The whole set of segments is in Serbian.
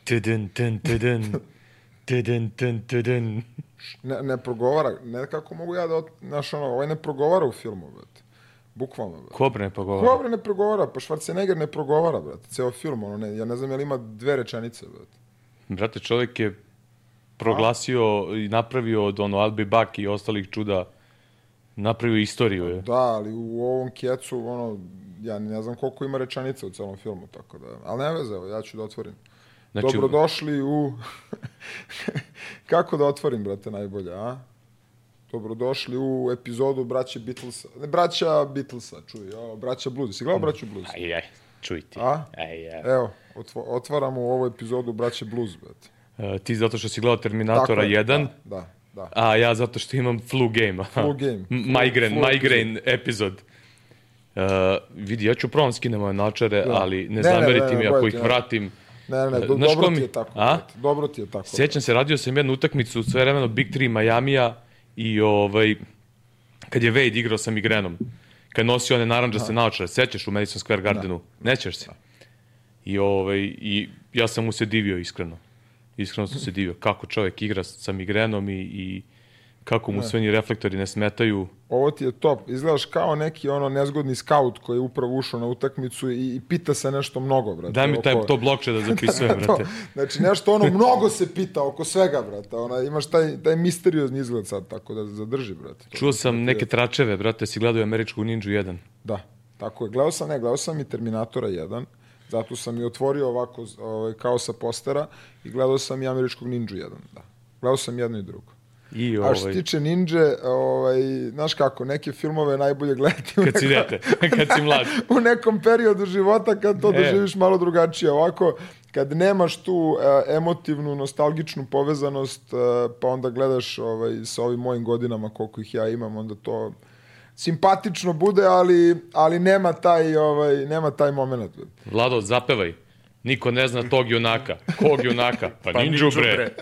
Tudun, tun, tudun. Tudun, tun, tudun. Ne progovara, ne kako mogu ja da, znaš, ono, ovaj ne progovara u filmu, brate. Bukvalno, brate. Kobra ne pogovara. Kobra ne progovara, pa Schwarzenegger ne progovara, brate. Ceo film, ono, ja ne znam je li ima 2 rečenice, brate. Brate, čovjek je proglasio i napravio od ono I'll be back i ostalih čuda, napravio istoriju. Je. Da, ali u ovom kecu, ono, ja ne znam koliko ima rečenica u celom filmu, tako da, ali ne veze, evo, ja ću da otvorim. Znači, dobrodošli u... Kako da otvorim, brate, najbolje, a? Dobrodošli u epizodu Braće Beatlesa. Ne, Braća Beatlesa, čuj, Braća Blues. Si gledao Braću Blues? Aj, čuj ti. A? Aj. Evo, otvaramo u ovu epizodu Braće Blues, brate. Ti zato što si gledao Terminatora 1. Da. A ja zato što imam flu game. Flu game. Migraine epizod. Vidi, ja ću probam skinem moje naočare, ali ne zameriti mi ako ih vratim. Ne, dobro ti je tako. Dobro ti je tako. Sjećam se, radio sam jednu utakmicu sve vremeno Big 3 Majamija i kad je Wade igrao sa migrenom, kad nosio one naranđaste naočare, sećaš u Madison Square Gardenu? Nećeš se. I ja sam mu se divio iskreno. Iskreno sam se divio kako čovjek igra sa migrenom i kako mu sve ni reflektori ne smetaju. Ovo ti je top. Izgledaš kao neki nezgodni skaut koji je upravo ušao na utakmicu i pita se nešto mnogo, brate. Daj mi to blokče da zapisujem, brate. Znači, nešto mnogo se pita oko svega, brate. Imaš taj misteriozni izgled sad, tako da zadrži, brate. Čuo sam neke tračeve, brate, si gledao Američkog Ninju 1. Da, tako je. Gledao sam i Terminatora 1. Zato sam i otvorio ovako kao sa postera i gledao sam i Američkog Ninju 1. Da. Gledao sam jedno i drugo. A što se tiče ninja, znaš kako, neke filmove najbolje gledati kad si mlad. U nekom periodu života kad to doživiš malo drugačije. Ovako, kad nemaš tu emotivnu, nostalgičnu povezanost, pa onda gledaš sa ovim mojim godinama koliko ih ja imam, onda to simpatično bude, ali nema taj moment. Vlado, zapevaj. Niko ne zna tog junaka. Kog junaka? Pa ninju, bre.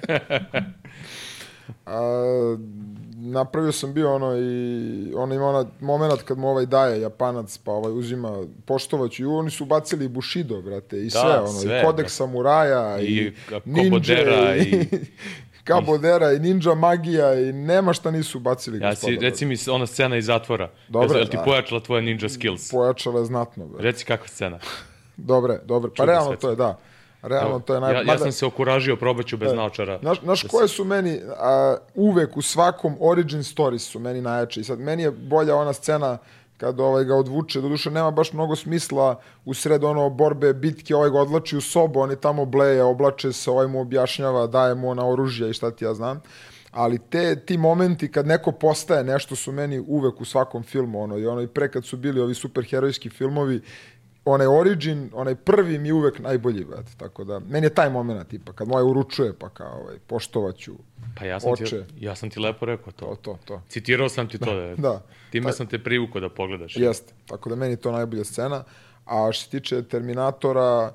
Napravio sam bio ima moment kad mu daje Japanac, pa uzima poštovaću i oni su bacili Bushido, brate, i sve, i Kodeks samuraja, i Kobodera, i Kabodera, i ninja magija, i nema šta nisu bacili. Reci mi ona scena iz zatvora. Jel ti pojačala tvoje ninja skills? Pojačala je znatno, brate. Reci kakva scena. Dobre, pa realno to je, da. Realno to je ja sam se okuražio, probaću bez naočara. Znaš koje su meni uvek u svakom origin stories su meni najjače. I sad meni je bolja ona scena kad ga odvuče, doduše nema baš mnogo smisla u sred borbe, bitke, ga odlači u sobu, oni tamo bleje, oblače se, mu objašnjava, daje mu oružje i šta ti ja znam. Ali ti momenti kad neko postaje nešto su meni uvek u svakom filmu, i pre kad su bili ovi superherojski filmovi, onaj origin, onaj prvi mi je uvek najbolji, brate, tako da, meni je taj moment, tipa, kad moje uručuje, pa kao, poštovaću pa oče. Ja sam ti lepo rekao to. To. Citirao sam ti to, da. Time sam te privukao da pogledaš. Jeste, tako da meni je to najbolja scena, a što se tiče Terminatora,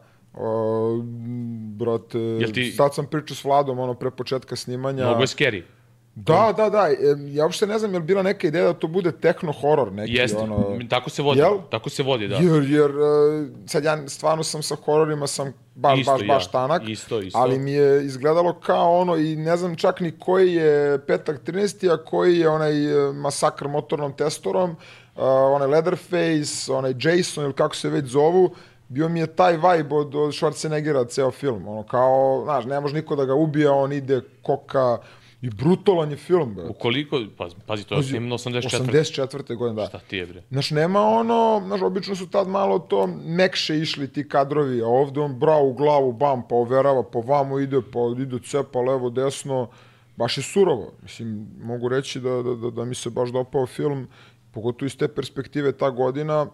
brate, sad sam pričao s Vladom, pre početka snimanja. Mnogo je scary. Da. Ja uopšte ne znam je li bila neka ideja da to bude techno-horror neki. Jeste, tako se vodi, da. Jer sad ja stvarno sam sa hororima sam baš tanak, isto. Ali mi je izgledalo kao i ne znam čak ni koji je Petak 13. a koji je onaj masakr motornom testorom, onaj Leatherface, onaj Jason ili kako se već zovu. Bio mi je taj vibe od Schwarzeneggera ceo film. Kao, znaš, ne može niko da ga ubija, on ide, koka. I brutalan je film, bre. Ukoliko, pazi, to je snimno 84. godine, da. Šta ti je, bre? Znaš, nema znaš, obično su tad malo to mekše išli ti kadrovi, a ovde on brao u glavu, bam, pa overava, pa vamo ide, pa ide cepa levo, desno, baš je surovo. Mislim, mogu reći da mi se baš dopao film, pogotovo iz te perspektive ta godina,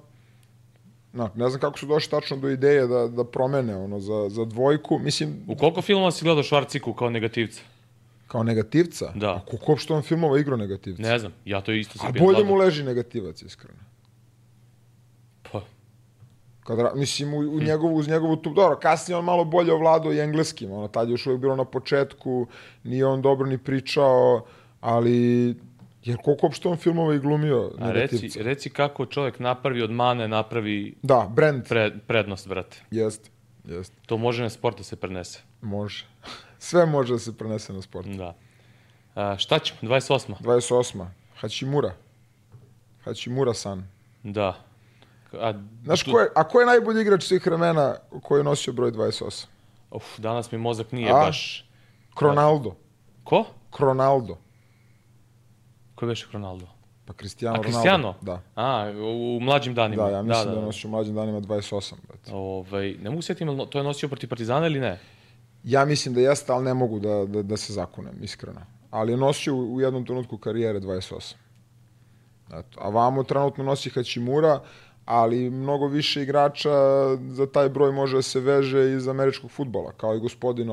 ne znam kako su došli tačno do ideje da promene za dvojku, mislim... U koliko filmova si gledao Švarciku kao negativca? Kao negativca? Da. A koliko uopšte on filmova igrao negativca? Ne znam, ja to isto sam... A bolje mu leži negativac, iskreno. Pa. Mislim, uz njegovu tu... Dobro, kasnije on malo bolje ovladao i engleskim. Tad je još uvijek bilo na početku, nije on dobro ni pričao, ali... Jer koliko uopšte on filmova i glumio negativca? A reci kako čovjek napravi od mane, napravi... Da, brand. Prednost, brate. Jeste. To može na sport da se prenese. Može. Sve može da se prenese na sport. Da. Šta ćemo? 28. 28. Hachimura-san. Da. Znaš, ko je najbolji igrač svih vremena koji je nosio broj 28? Danas mi mozak nije baš... Ronaldo. Ko? Ronaldo. Ko je beše Ronaldo? Pa Cristiano Ronaldo. Cristiano? Da. U mlađim danima. Da, ja mislim da je nosio u mlađim danima 28. Ne mogu sjetiti, to je nosio protiv Partizana ili ne? Ja mislim da jeste, ali ne mogu da se zakunem, iskreno. Ali je nosio u jednom trenutku karijere 28. Eto. A vamo trenutno nosi Hachimura, ali mnogo više igrača za taj broj može da se veže iz američkog fudbala, kao i gospodin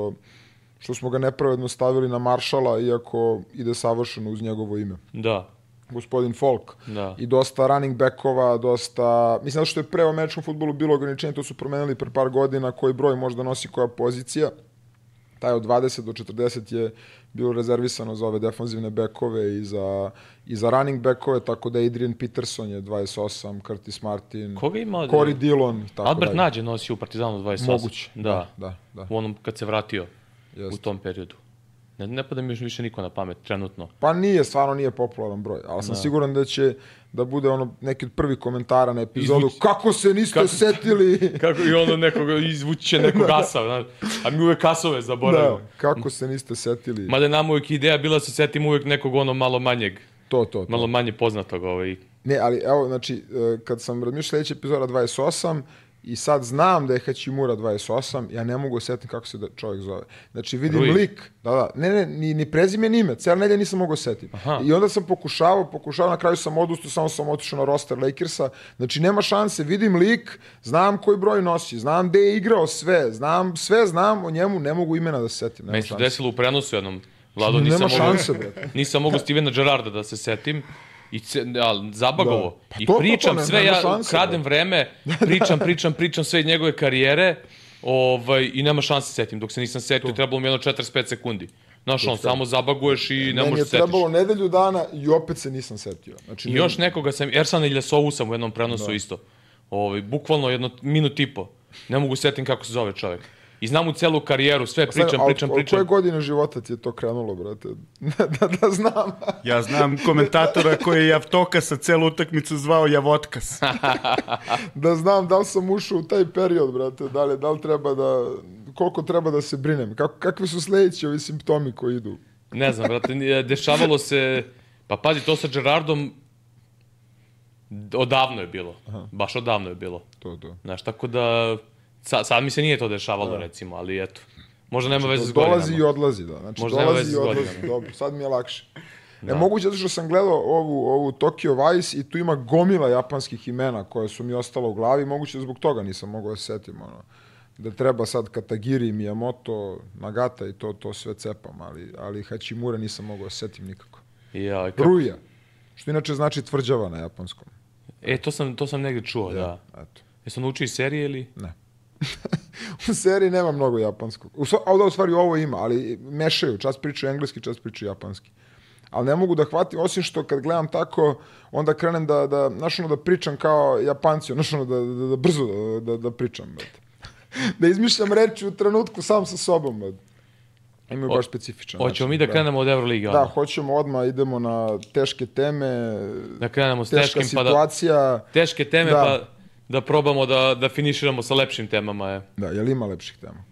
što smo ga nepravedno stavili na maršala, iako ide savršeno uz njegovo ime. Da. Gospodin Folk. Da. I dosta running backova, mislim da što je pre u američkom fudbalu bilo ograničenje, to su promenili pre par godina, koji broj možda nosi koja pozicija. Taj od 20 do 40 je bilo rezervisano za ove defanzivne bekove i za running bekove, tako da Adrian Peterson je 28, Curtis Martin, Corey Dillon. Albert Nađ je nosio u Partizanu 28. Moguće, da. U onom kad se vratio u tom periodu. Ne pada mi još više niko na pamet, trenutno. Pa stvarno nije popularan broj, ali sam siguran da će da bude neki od prvih komentara na epizodu. Kako se niste setili? Kako i ono nekoga izvuće nekog asa, a mi uvek asove zaboravimo. Da, kako se niste setili? Mada nam uvek ideja bila da se setim uvek nekog malo manjeg. To. Malo manje poznatog. Ne, ali evo, znači, kad sam razmišljao sledeća epizoda 28, i sad znam da je Hachimura 28, ja ne mogu osetiti kako se čovjek zove. Znači vidim lik, ni prezime ni ime, cijela nedelja nisam mogu osetiti. I onda sam pokušavao, na kraju sam odustao, samo sam otišao na roster Lakersa, znači nema šanse, vidim lik, znam koji broj nosi, znam gde je igrao sve znam o njemu, ne mogu imena da se setim. Meni se desilo u prenosu jednom, Vlado, nisam mogu Stevena Gerrarda da se setim. Zabagovo. I pričam sve, ja kradem vreme, pričam sve njegove karijere i nema šanse setim. Dok se nisam setio, trebalo mi 45 sekundi. Znaš, samo zabaguješ i ne možeš setiš. Meni je trebalo nedelju dana i opet se nisam setio. I još nekoga sam, Ersana Iljasovu sam u jednom prenosu isto. Bukvalno jedno minut i po. Ne mogu setim kako se zove čovjek. I znam u celu karijeru, sve pričam. Od koje godine života ti je to krenulo, brate? Da znam. Ja znam komentatora koji je Javtokasa celu utakmicu zvao Javotkas. Da znam da li sam ušao u taj period, brate, da li treba koliko treba da se brinem, kakvi su sledeći ovi simptomi koji idu? Ne znam, brate, dešavalo se, pa pazi, to sa Gerardom odavno je bilo, baš odavno je bilo. To. Znaš, tako da... Sad mi se nije to dešavalo, recimo, ali eto. Možda nema veze s godinama. Dolazi i odlazi, da. Znači, dolazi i odlazi. Dobro, sad mi je lakše. Moguće zato što sam gledao ovu Tokyo Vice i tu ima gomila japanskih imena koje su mi ostala u glavi. Moguće zbog toga nisam mogao da se setim. Da treba sad Katagiri, Miyamoto, Nagata i to sve cepam. Ali Hachimura nisam mogao da se setim nikako. Ruja. Što inače znači tvrđava na japanskom. To sam negdje čuo, da. Jesu naučili serije ili? Ne. U seriji nema mnogo japanskog. U stvari ovo ima, ali mešaju. Čas pričaju engleski, čas pričaju japanski. Ali ne mogu da hvatim, osim što kad gledam tako, onda krenem da pričam kao Japanci, da brzo da pričam. Da izmišljam reči u trenutku sam sa sobom. Imaju baš specifičan. Hoćemo mi da krenemo od Euroligi? Da, hoćemo odmah, idemo na teške teme. Da krenemo s teška situacija. Teške teme, pa da probamo da finiširamo sa lepšim temama. Da, je li ima lepših tema?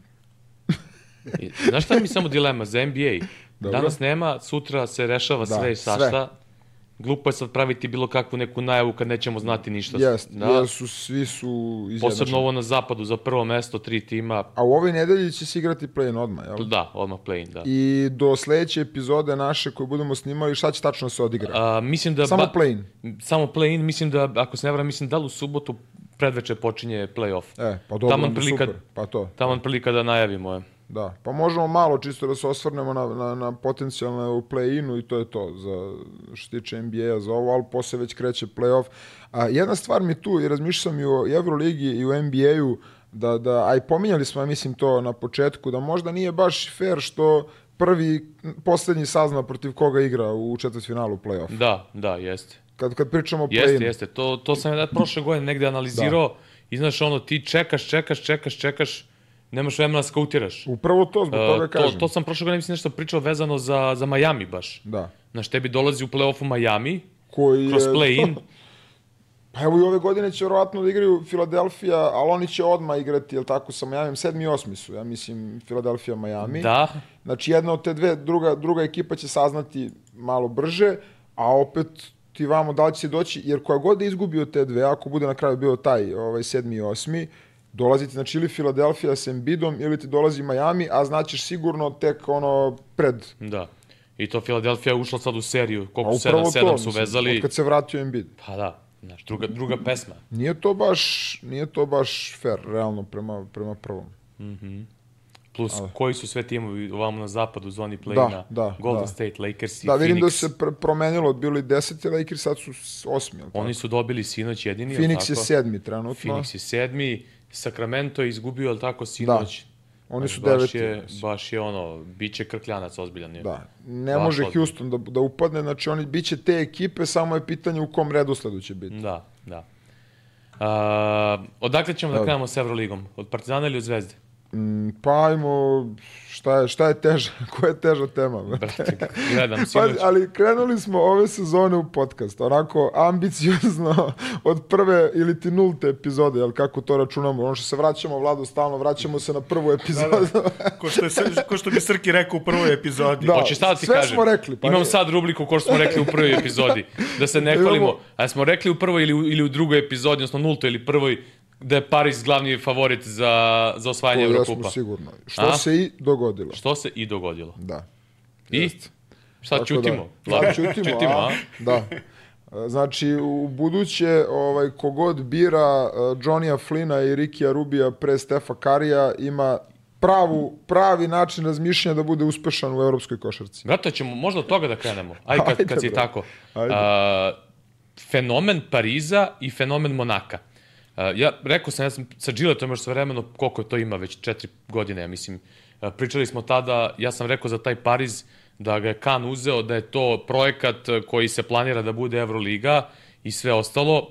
Znaš šta mi samo dilema za NBA? Danas nema, sutra se rešava sve i svašta. Glupo je sad praviti bilo kakvu neku najavu kad nećemo znati ništa. Svi su izjednačeni. Posebno ovo na zapadu za prvo mesto, 3 tima. A u ovoj nedelji će se igrati play-in odmah, jel? Da, odmah play-in, da. I do sledeće epizode naše koje budemo snimali, šta će tačno se odigra? Samo play-in? Samo play-in, mislim da, ako se ne varam, da li u subotu predveče počinje play-off. Pa dobro, super, pa to. Taman prilika da najavimo, Da, pa možemo malo čisto da se osvrnemo na potencijalne u play-inu i to je to za što tiče NBA-a za ovo, ali posle već kreće play-off. Jedna stvar mi tu, i razmišljam i u Euroligi i u NBA-u, a i pominjali smo, mislim, to na početku, da možda nije baš fair što poslednji sazna protiv koga igra u četvrtfinalu play-off. Da, jeste. Kad pričamo o play-inu. Jeste, to sam prošle godine negde analizirao i znaš ti čekaš, nemaš vremena da skautiraš. Upravo to, zbog toga kažem. To sam prošle godine mislim nešto pričao vezano za Miami baš. Da. Znaš, tebi dolazi u play-offu Miami, Koji kroz je- play-in, Pa evo i ove godine će vjerovatno da igraju Philadelphia, ali oni će odmah igrati, jel tako, sa Miami, 7. i 8. su, ja mislim, Philadelphia, Miami. da, Znači, jedna od te dve, druga ekipa će saznati malo brže, a opet ti vamo da li će doći, jer koja god je izgubio te dve, ako bude na kraju bio taj 7. i 8. dolaziti, znači, ili Philadelphia s Embiidom, ili ti dolazi Miami, a znaćeš sigurno tek pred. da. I to Philadelphia je ušla sad u seriju, A koliko upravo 7 to, su mislim, vezali. od kad se vratio Embiid. Pa da, znaš, druga pesma. Nije to baš fair, realno, prema prvom. Plus, koji su sve timovi ovamo na zapadu u zoni play-ina? Da, Golden da. State, Lakers i Da, vidim Phoenix. da se promenilo, bili 10. Lakers, sad su 8. jel tako? Oni su dobili sinoć jedini, jel Phoenix je tako? 7. trenutno. Phoenix je 7. Sacramento je izgubio, jel tako, sinoć? Oni su Baš 9. baš je biće krkljanac ozbiljan. Je. Da, ne Baš može ozbiljno. Houston da upadne, znači oni biće te ekipe, samo je pitanje u kom redosledu će biti. Da. Odakle ćemo da krenemo s Evroligom? Od Partizana ili od Zvezde? Pa ajmo, šta je teža, koja je teža tema? Brate, gledam Pazi, sinoć. ali krenuli smo ove sezone u podcast, onako ambiciozno od prve ili ti nulte epizode, jel kako to računamo, ono što se vraćamo, Vlado, stalno vraćamo se na prvu epizodu. Ko što bi Srki rekao u prvoj epizodi. Da. Hoćeš sad da ti sve kažem? smo rekli, pa Imam je. sad rubriku ko što smo rekli u prvoj epizodi. Da se ne kolimo. A smo rekli u prvoj ili u drugoj epizodi, odnosno nultoj ili prvoj, da je Paris glavni favorit za osvajanje To Evrokupa. jesmo sigurno. Što se i dogodilo. Što se i dogodilo. Da. I? Jeste. Šta Tako ćutimo? Da, Lako. čutimo, a? Da. Znači, u buduće, kogod bira Johnny'a Flynna i Rikija Rubija pre Stefa Karija ima pravi način razmišljanja da bude uspešan u evropskoj košarci. Brate, ćemo možda od toga da krenemo. Ajde, Ajde, kad si bre. tako. Ajde. Fenomen Pariza i fenomen Monaka. Ja sam sa Giletom još svojevremeno, koliko to ima, već 4 godine, ja mislim. Pričali smo tada, ja sam rekao za taj Pariz da ga je Kan uzeo, da je to projekat koji se planira da bude Evroliga i sve ostalo.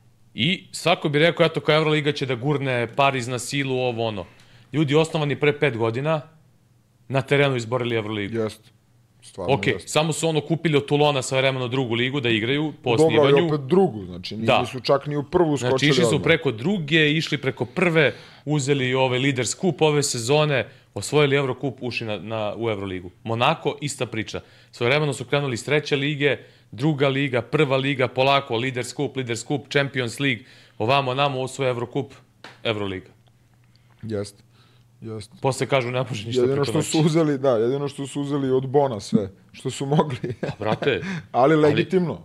I svako bi rekao, eto, kao Evroliga će da gurne Pariz na silu, ovo ono. Ljudi osnovani pre 5 godina na terenu izborili Evroligu. Jeste. Stvarno Ok, jeste. samo su ono kupili od Tulona svojevremeno drugu ligu da igraju po Dobro, i osnivanju. opet drugu, znači Da. nisu čak ni u prvu skočili. Znači, išli su odmah. preko druge, išli preko prve, uzeli ovaj Leaders Cup ove sezone, osvojili Evrokup, ušli u Evroligu. Monako, ista priča. Svojevremeno su krenuli iz 3. lige, druga liga, prva liga, polako, Leaders Cup, Champions League, ovamo, namo, osvoje Evrokup, Evroliga. Jeste. Posle kažu, ne može ništa Jedino preko što su noći. uzeli od Bona sve, što su mogli. Brate, Ali legitimno.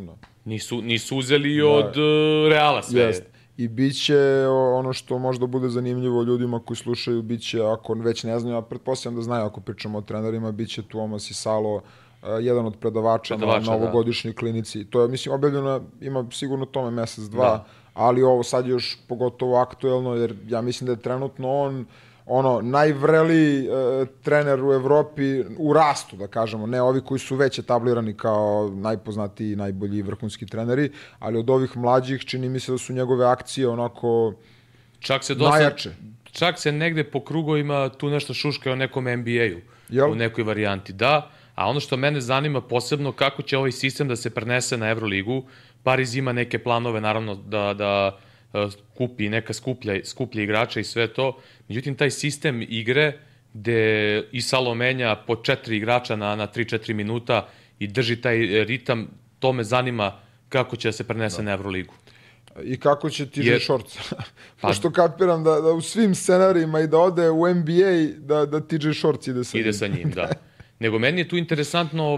nisu uzeli od Reala sve. Jest. I bit će ono što možda bude zanimljivo ljudima koji slušaju, bit će, ako već ne znaju, a pretpostavljam da znaju ako pričamo o trenerima, bit će Tuomas Isalo, jedan od predavača na novogodišnjoj klinici. To je, mislim, objavljeno, ima sigurno tome mesec, dva, ali ovo sad je još pogotovo aktuelno, jer ja mislim da je trenutno on najvreliji trener u Evropi u rastu, da kažemo, ne ovi koji su već etablirani kao najpoznatiji i najbolji vrhunski treneri, ali od ovih mlađih čini mi se da su njegove akcije onako najjače. Čak se negde po krugovima tu nešto šuška o nekom NBA-u, Jel? u nekoj varijanti. Da, a ono što mene zanima posebno kako će ovaj sistem da se prenese na Evroligu. Pariz ima neke planove, naravno, da kupi neka skuplja igrača i sve to. Međutim, taj sistem igre gde Isalo menja po 4 igrača na 3-4 minuta i drži taj ritam, to me zanima kako će da se prenese na Evroligu. I kako će TJ Shorts. Pošto kapiram da u svim scenarijima i da ode u NBA, da TJ Shorts ide sa njim. Da. Nego meni je tu interesantno,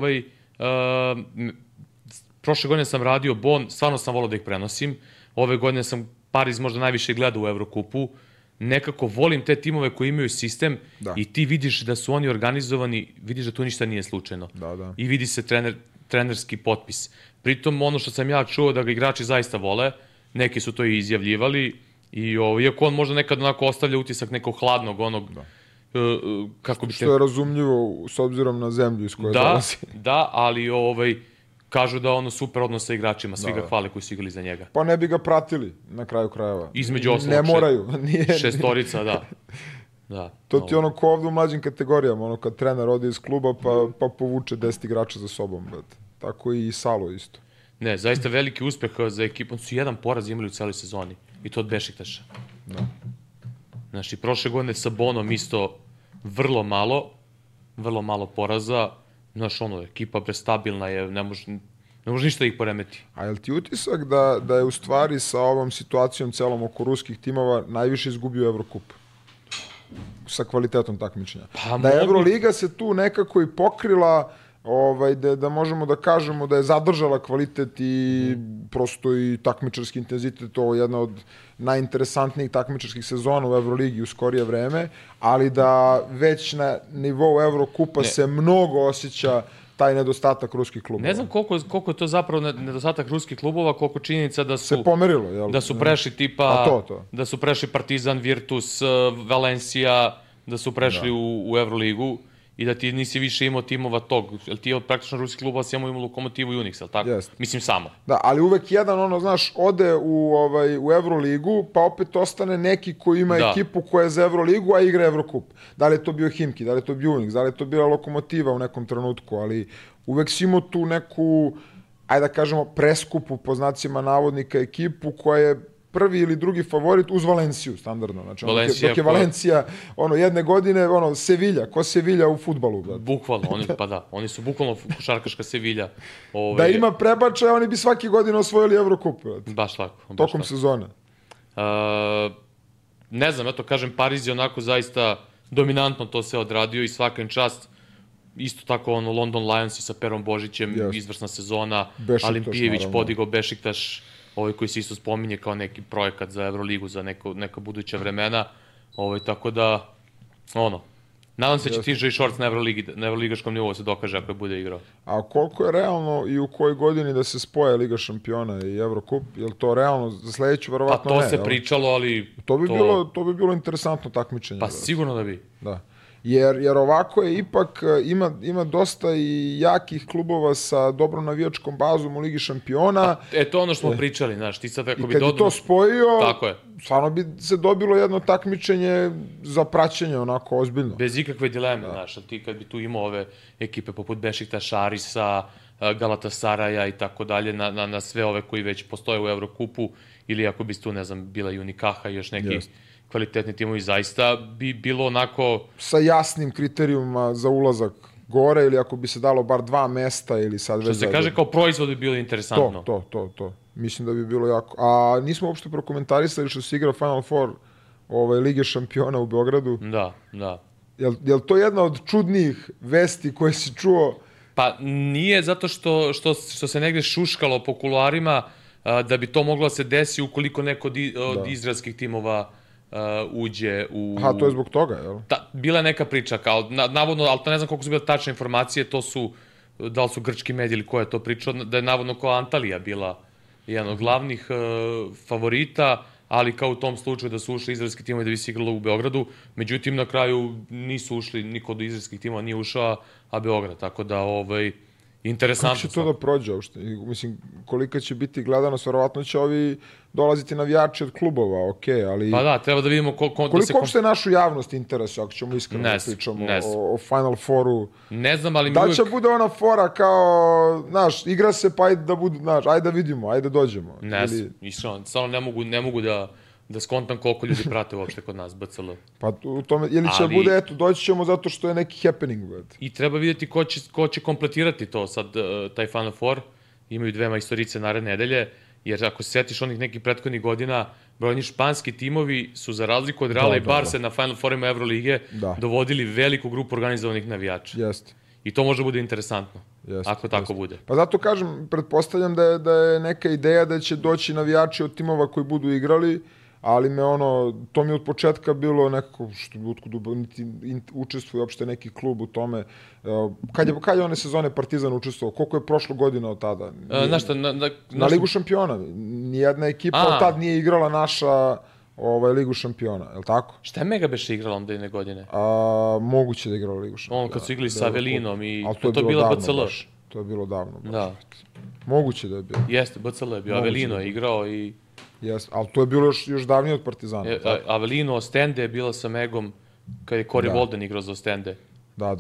prošle godine sam radio Bon, stvarno sam volao da ih prenosim. Ove godine sam Pariz možda najviše gledao u Evrokupu. Nekako volim te timove koji imaju sistem i ti vidiš da su oni organizovani, vidiš da tu ništa nije slučajno. Da. I vidi se trenerski potpis. Pritom ono što sam ja čuo da ga igrači zaista vole, neki su to i izjavljivali, i iako on možda nekad onako ostavlja utisak nekog hladnog onog... Što je razumljivo s obzirom na zemlju iz koje dolazi. Da, ali kažu da ono super odnos sa igračima, svi ga hvale koji su igrali za njega. Pa ne bi ga pratili na kraju krajeva. Između ostalog. Ne moraju. Šestorica, da. Da. To ti je ono ko ovde u mlađim kategorijama, ono kad trener ode iz kluba pa povuče 10 igrača za sobom, brate. Tako i Salo isto. Ne, zaista veliki uspeh za ekipom. Su jedan poraz imali u celoj sezoni. I to od Bešiktaša. Da. Znači, prošle godine sa Bonom isto vrlo malo poraza. Znaš, ono, ekipa prestabilna je, ne može ništa da ih poremeti. A je li ti utisak da je u stvari sa ovom situacijom celom oko ruskih timova najviše izgubio Evrokup? Sa kvalitetom takmičenja. Pa, da je Evroliga se tu nekako i pokrila, da možemo da kažemo da je zadržala kvalitet i prosto i takmičarski intenzitet, ovo je jedna od najinteresantnijih takmičarskih sezona u Evroligi u skorije vreme, ali da već na nivou Evrokupa se mnogo osjeća taj nedostatak ruskih klubova. Ne znam koliko je to zapravo nedostatak ruskih klubova, koliko činjenica da su se pomerilo, jel? Da su prešli tipa to. Da su prešli Partizan, Virtus, Valencija, da su prešli u Evroligu i da ti nisi više imao timova tog, jel ti od praktično ruskih klubova si imao Lokomotivu i Unix, jel tako? Jest. Mislim samo. Da, ali uvek jedan, znaš, ode u Evroligu, pa opet ostane neki koji ima ekipu koja je za Evroligu, a igra Evrokup. Da li je to bio Himki, da li je to bio Unix, da li je to bila Lokomotiva u nekom trenutku, ali uvek si imao tu neku, ajde da kažemo, preskupu, po znacima navodnika, ekipu koja je prvi ili drugi favorit uz Valenciju, standardno. Znači, dok je Valencija, jedne godine, Sevilja, ko Sevilja u fudbalu. Bukvalno, oni su bukvalno košarkaška Sevilja. Da ima prebačaj, oni bi svake godine osvojili Evrokup. Baš tako. Tokom sezone. Ne znam, eto kažem, Pariz je onako zaista dominantno to se odradio i svaka im čast. Isto tako London Lions sa Perom Božićem, izvrsna sezona, Alimpijević podigao Bešiktaš, koji se isto spominje kao neki projekat za Evroligu, za neka buduća vremena, tako da, nadam se će TJ Shorts na evroligaškom nivou se dokaže ako je bude igrao. A koliko je realno i u kojoj godini da se spoje Liga šampiona i Evrokup? Je li to realno za sledeću? Verovatno ne. Pa to se pričalo, ali... To bi bilo interesantno takmičenje. Pa sigurno da bi. Da. Jer ovako je ipak, ima dosta i jakih klubova sa dobrom navijačkom bazom u Ligi šampiona. To je ono što smo pričali, znaš, ti sad ako bi dodano... I kad bi to spojio, stvarno bi se dobilo jedno takmičenje za praćenje, onako, ozbiljno. Bez ikakve dileme, znaš, ti kad bi tu imao ove ekipe poput Bešiktaša, Arisa, Galatasaraja i tako dalje, na sve ove koji već postoje u Evrokupu, ili ako bi tu, ne znam, bila i Unikaha i još neki... kvalitetni timovi, zaista bi bilo onako... Sa jasnim kriterijuma za ulazak gore, ili ako bi se dalo bar 2 mesta, ili sad... Što se kaže, kao proizvod bi bilo interesantno. To. Mislim da bi bilo jako... A nismo uopšte prokomentarisali što se igra Final Four Lige šampiona u Beogradu. Da. Je li to jedna od čudnijih vesti koje si čuo? Pa nije, zato što se negde šuškalo po kuloarima da bi to moglo da se desi ukoliko neko od izraelskih timova uđe u... Aha, to je zbog toga, jel? Bila je neka priča, kao, navodno, ali to ne znam koliko su bile tačne informacije, to su, da li su grčki mediji ili ko je to pričao, da je navodno kao Antalija bila jedan od glavnih favorita, ali kao u tom slučaju da su ušli izraelski timovi da bi se igralo u Beogradu, međutim, na kraju nisu ušli, niko od izraelskih timova nije ušao, a Beograd, tako da, interesantno. Kako će to da prođe uopšte? Mislim, kolika će biti gledanost, verovatno će ovi dolaziti navijači od klubova, okej, ali... Pa da, treba da vidimo koliko uopšte našu javnost interesuje, ako ćemo iskreno da pričamo o Final Fouru. Ne znam, ali... Da li će bude ona fora kao, znaš, igra se pa ajde da bude, znaš, ajde da vidimo, ajde da dođemo. Ne znam, iskreno, stvarno ne mogu da skontam koliko ljudi prate uopšte kod nas, BCL. Pa u tome, ili će bude, eto, doći ćemo zato što je neki happening. I treba vidjeti ko će kompletirati to sad, taj Final Four. Imaju 2 majstorice naredne nedelje, jer ako se setiš onih nekih prethodnih godina, brojni španski timovi su za razliku od Reala i Barse na Final Fourima Evrolige dovodili veliku grupu organizovanih navijača. Jeste. I to može bude interesantno, ako tako bude. Pa zato kažem, pretpostavljam da je neka ideja da će doći navijači od timova koji budu igrali, ali to mi je od početka bilo nekako, niti učestvuje uopšte neki klub u tome. Kad je one sezone Partizan učestvovao? Koliko je prošlo godina od tada? Na Ligu šampiona. Nijedna ekipa od tada nije igrala naša Ligu šampiona, je li tako? Šta je Mega beše igrala onda jedne godine? Moguće da je igrala Ligu šampiona. Kad su igrali sa Avelinom i to je bila BCL. To je bilo davno. Da. Moguće da je bilo. Jeste, BCL je bio. Avelino je igrao i... Jes, ali to je bilo još davnije od Partizana. Avelino, Ostende je bila sa Megom kad je Corey Walden igrao za Ostende. Da.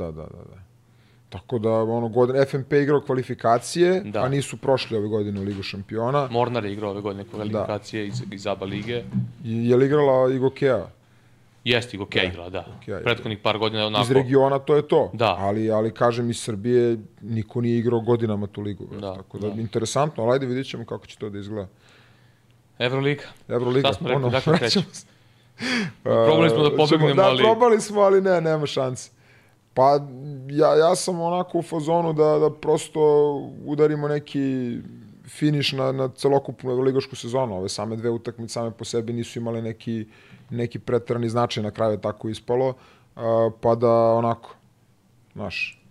Tako da, FNP igrao kvalifikacije, a nisu prošli ove godine u Ligu šampiona. Mornar je igrao ove godine kvalifikacije iz ABA lige. Je li igrala i Gokea? Jeste, Gokea igrala, da. Prethodnih par godina je onako... Iz regiona to je to. Da. Ali kažem, iz Srbije niko nije igrao godinama tu ligu. Tako da, interesantno, ali ajde vidjet ćemo kako će to da izgleda. Evroliga. Šta smo rekli, dakle krećemo. Probali smo da pobegnemo, ali... Da, probali smo, ali nema šanse. Pa ja sam onako u fazonu da prosto udarimo neki finiš na celokupnu evroligašku sezonu. Ove same dve utakmice same po sebi nisu imale neki preterani značaj, na kraju je tako ispalo, pa da onako, znaš,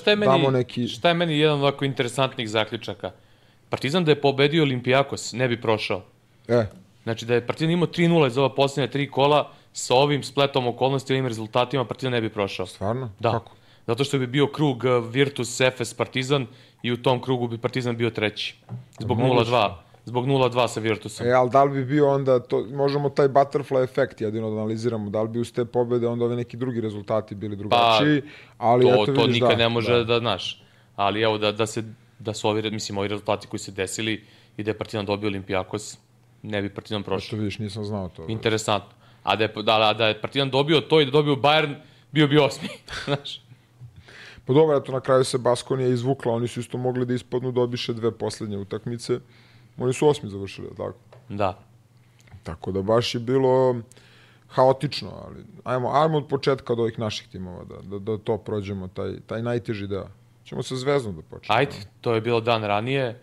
šta je meni jedan ovako interesantnih zaključaka? Partizan da je pobedio Olimpijakos ne bi prošao. Znači da je Partizan imao 3-0 za ova posljednja 3 kola, sa ovim spletom okolnosti i ovim rezultatima Partizan ne bi prošao. Stvarno? Da. Kako? Zato što bi bio krug Virtus, Efes, Partizan i u tom krugu bi Partizan bio treći. Zbog 0-2. Zbog 0-2 sa Virtusom. Ali da li bi bio onda, možemo taj butterfly efekt jedino da analiziramo, da li bi uz te pobede onda ove neki drugi rezultati bili drugačiji, ali eto vidiš da. To nikad ne može da znaš. Ali evo da su ovi rezultati koji se desili i da je Partizan dobio Olimpijakos, ne bi Partizan prošao. To vidiš, nisam znao to. Interesantno. A da je Partizan dobio to i da dobio Bayern, bio bi 8. Znaš. Pa dobro, eto na kraju se Baskonija izvukla, oni su isto mogli da ispadnu, dobiše dve poslednje utakmice. Oni su 8. završili, tako? Da. Tako da baš je bilo haotično, ali ajmo od početka od ovih naših timova da to prođemo, taj najteži deo. Ćemo sa Zvezdom da počnemo. Ajde, to je bilo dan ranije,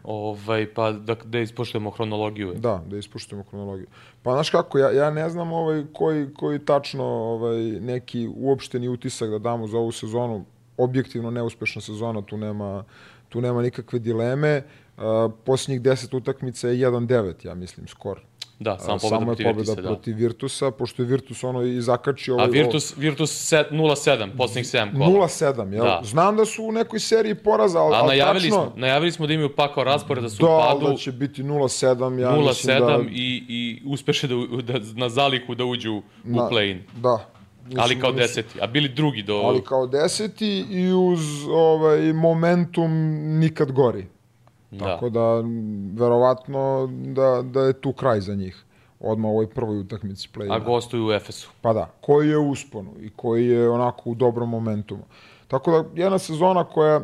pa da ispoštujemo hronologiju. Da ispoštujemo hronologiju. Pa znaš kako, ja ne znam koji tačno neki uopšteni utisak da damo za ovu sezonu, objektivno neuspešna sezona, tu nema nikakve dileme. Posljednjih 10 utakmica je 1-9, ja mislim, skor. Da, samo je pobjeda protiv Virtusa, pošto je Virtus i zakačio... A Virtus 0-7, posljednjih 7 kola. 0-7, jel? Da. Znam da su u nekoj seriji poraza, ali tačno... Najavili smo da imaju pakao raspored, da su u padu... Da će biti 0-7, ja 0-7 mislim da... i uspeše na zaliku da uđu u play-in. Da. Ali kao 10. A bili drugi do... Ali kao 10. i uz momentum nikad gori. Tako da, verovatno da je tu kraj za njih. Odmah u ovoj prvoj utakmici play-ina. A gostuju u Efesu. Pa da, koji je u usponu i koji je onako u dobrom momentumu. Tako da, jedna sezona koja,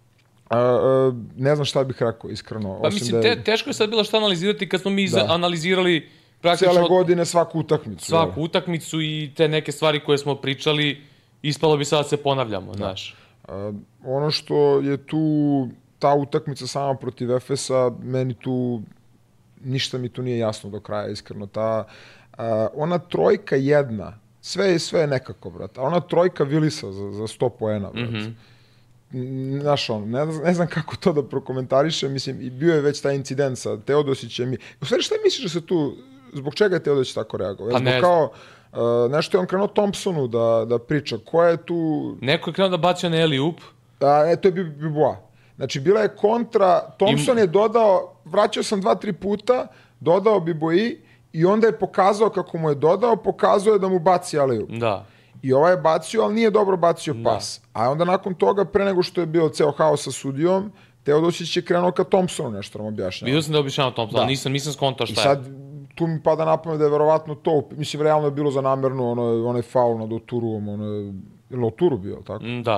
ne znam šta bih rekao, iskreno. Pa mislim, teško je sad bilo šta analizirati kad smo mi analizirali praktično... Cijele godine svaku utakmicu. Svaku utakmicu i te neke stvari koje smo pričali, ispalo bi sad da se ponavljamo, znaš. Ono što je tu... Ta utakmica sama protiv Efesa, meni tu, ništa mi tu nije jasno do kraja, iskreno. Ona trojka jedna, sve je nekako, brate. Ona trojka Vilisa za 100 poena, brate. Znaš, ne znam kako to da prokomentarišem, mislim, i bio je već taj incident sa Teodosićem. U stvari, šta misliš da se tu, zbog čega je Teodosić tako reagovao? Pa ne znam. Nešto je on krenuo Thompsonu da priča, koja je tu... Neko je krenuo da bacio na Eliup. To je Bibois. Znači, bila je kontra, Thompson je dodao, vraćao sam 2-3 puta, dodao Biboji i onda je pokazao kako mu je dodao, pokazao je da mu baci Aliju. Da. I ovaj je bacio, ali nije dobro bacio pas. A onda nakon toga, pre nego što je bio ceo haos sa sudijom, Teodosić je krenuo ka Thompsonu nešto nam objašnjava. Vidio sam da objašnjava Thompsonu, ali nisam skontao šta je. I sad, tu mi pada na pamet da je verovatno to, mislim, realno je bilo za namerno onaj faul nad Oturuom, je li Oturu bio, tako? Da.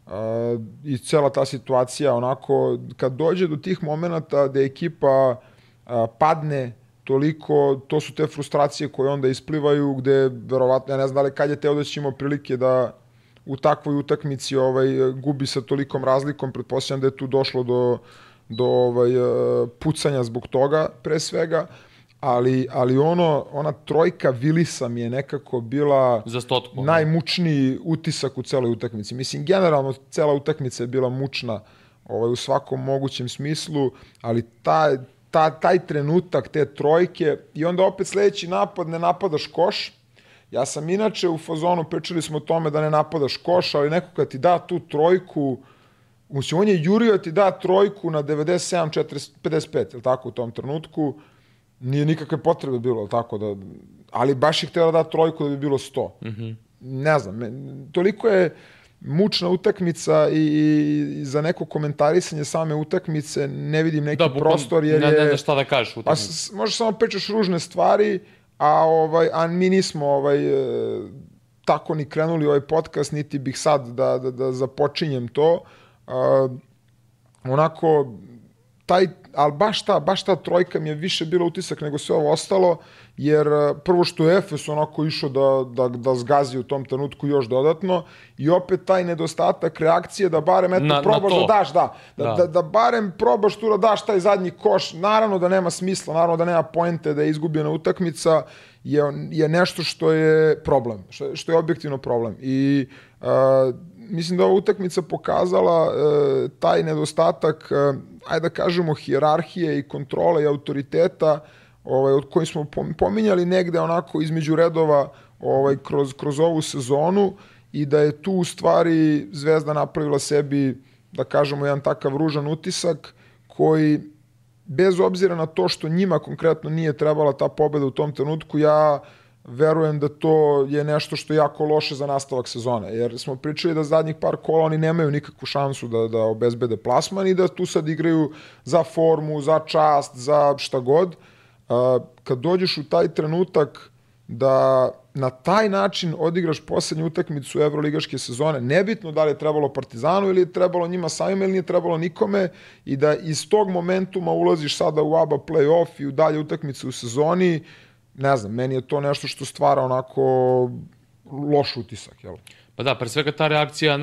I cela ta situacija, onako, kad dođe do tih momenata da ekipa padne toliko, to su te frustracije koje onda isplivaju, gde, verovatno, ja ne znam da li kad je Teodosić imao prilike da u takvoj utakmici gubi sa tolikom razlikom, pretpostavljam da je tu došlo do pucanja zbog toga, pre svega, ali ona trojka Vilisa mi je nekako bila najmučniji utisak u celoj utakmici. Mislim, generalno, cela utakmica je bila mučna u svakom mogućem smislu, ali taj trenutak, te trojke, i onda opet sledeći napad, ne napadaš koš. Ja sam inače u fazonu, pričali smo o tome da ne napadaš koš, ali neko kad ti da tu trojku, mislim, on je jurio ti da trojku na 97-55, je li tako, u tom trenutku, nije nikakve potrebe bilo, tako da, ali baš je htjela da trojku da bi bilo 100. ne znam, toliko je mučna utakmica i za neko komentarisanje same utakmice ne vidim neki prostor, jer je... Ne šta da kažeš utakmice. Možeš samo pričaš ružne stvari, a mi nismo tako ni krenuli ovaj podcast, niti bih sad da započinjem to. Onako, ali baš ta trojka mi je više bilo utisak nego sve ovo ostalo, jer prvo što je Efes onako išao da zgazi u tom trenutku još dodatno i opet taj nedostatak reakcije da barem probaš da daš, da barem probaš tu da daš taj zadnji koš, naravno da nema smisla, naravno da nema poente da je izgubljena utakmica, je nešto što je problem, što je objektivno problem i mislim da ova utakmica pokazala taj nedostatak, ajde da kažemo, hijerarhije i kontrole i autoriteta od kojih smo pominjali negde onako između redova kroz ovu sezonu i da je tu u stvari Zvezda napravila sebi, da kažemo, jedan takav ružan utisak koji, bez obzira na to što njima konkretno nije trebala ta pobeda u tom trenutku, ja verujem da to je nešto što je jako loše za nastavak sezone, jer smo pričali da zadnjih par kola oni nemaju nikakvu šansu da obezbede plasman i da tu sad igraju za formu, za čast, za šta god. Kad dođeš u taj trenutak da na taj način odigraš poslednju utakmicu evroligaške sezone, nebitno da li je trebalo Partizanu ili je trebalo njima samima ili nije trebalo nikome, i da iz tog momentuma ulaziš sada u ABA play-off i u dalje utakmice u sezoni, ne znam, meni je to nešto što stvara onako loš utisak, jel? Pa da, pre svega ta reakcija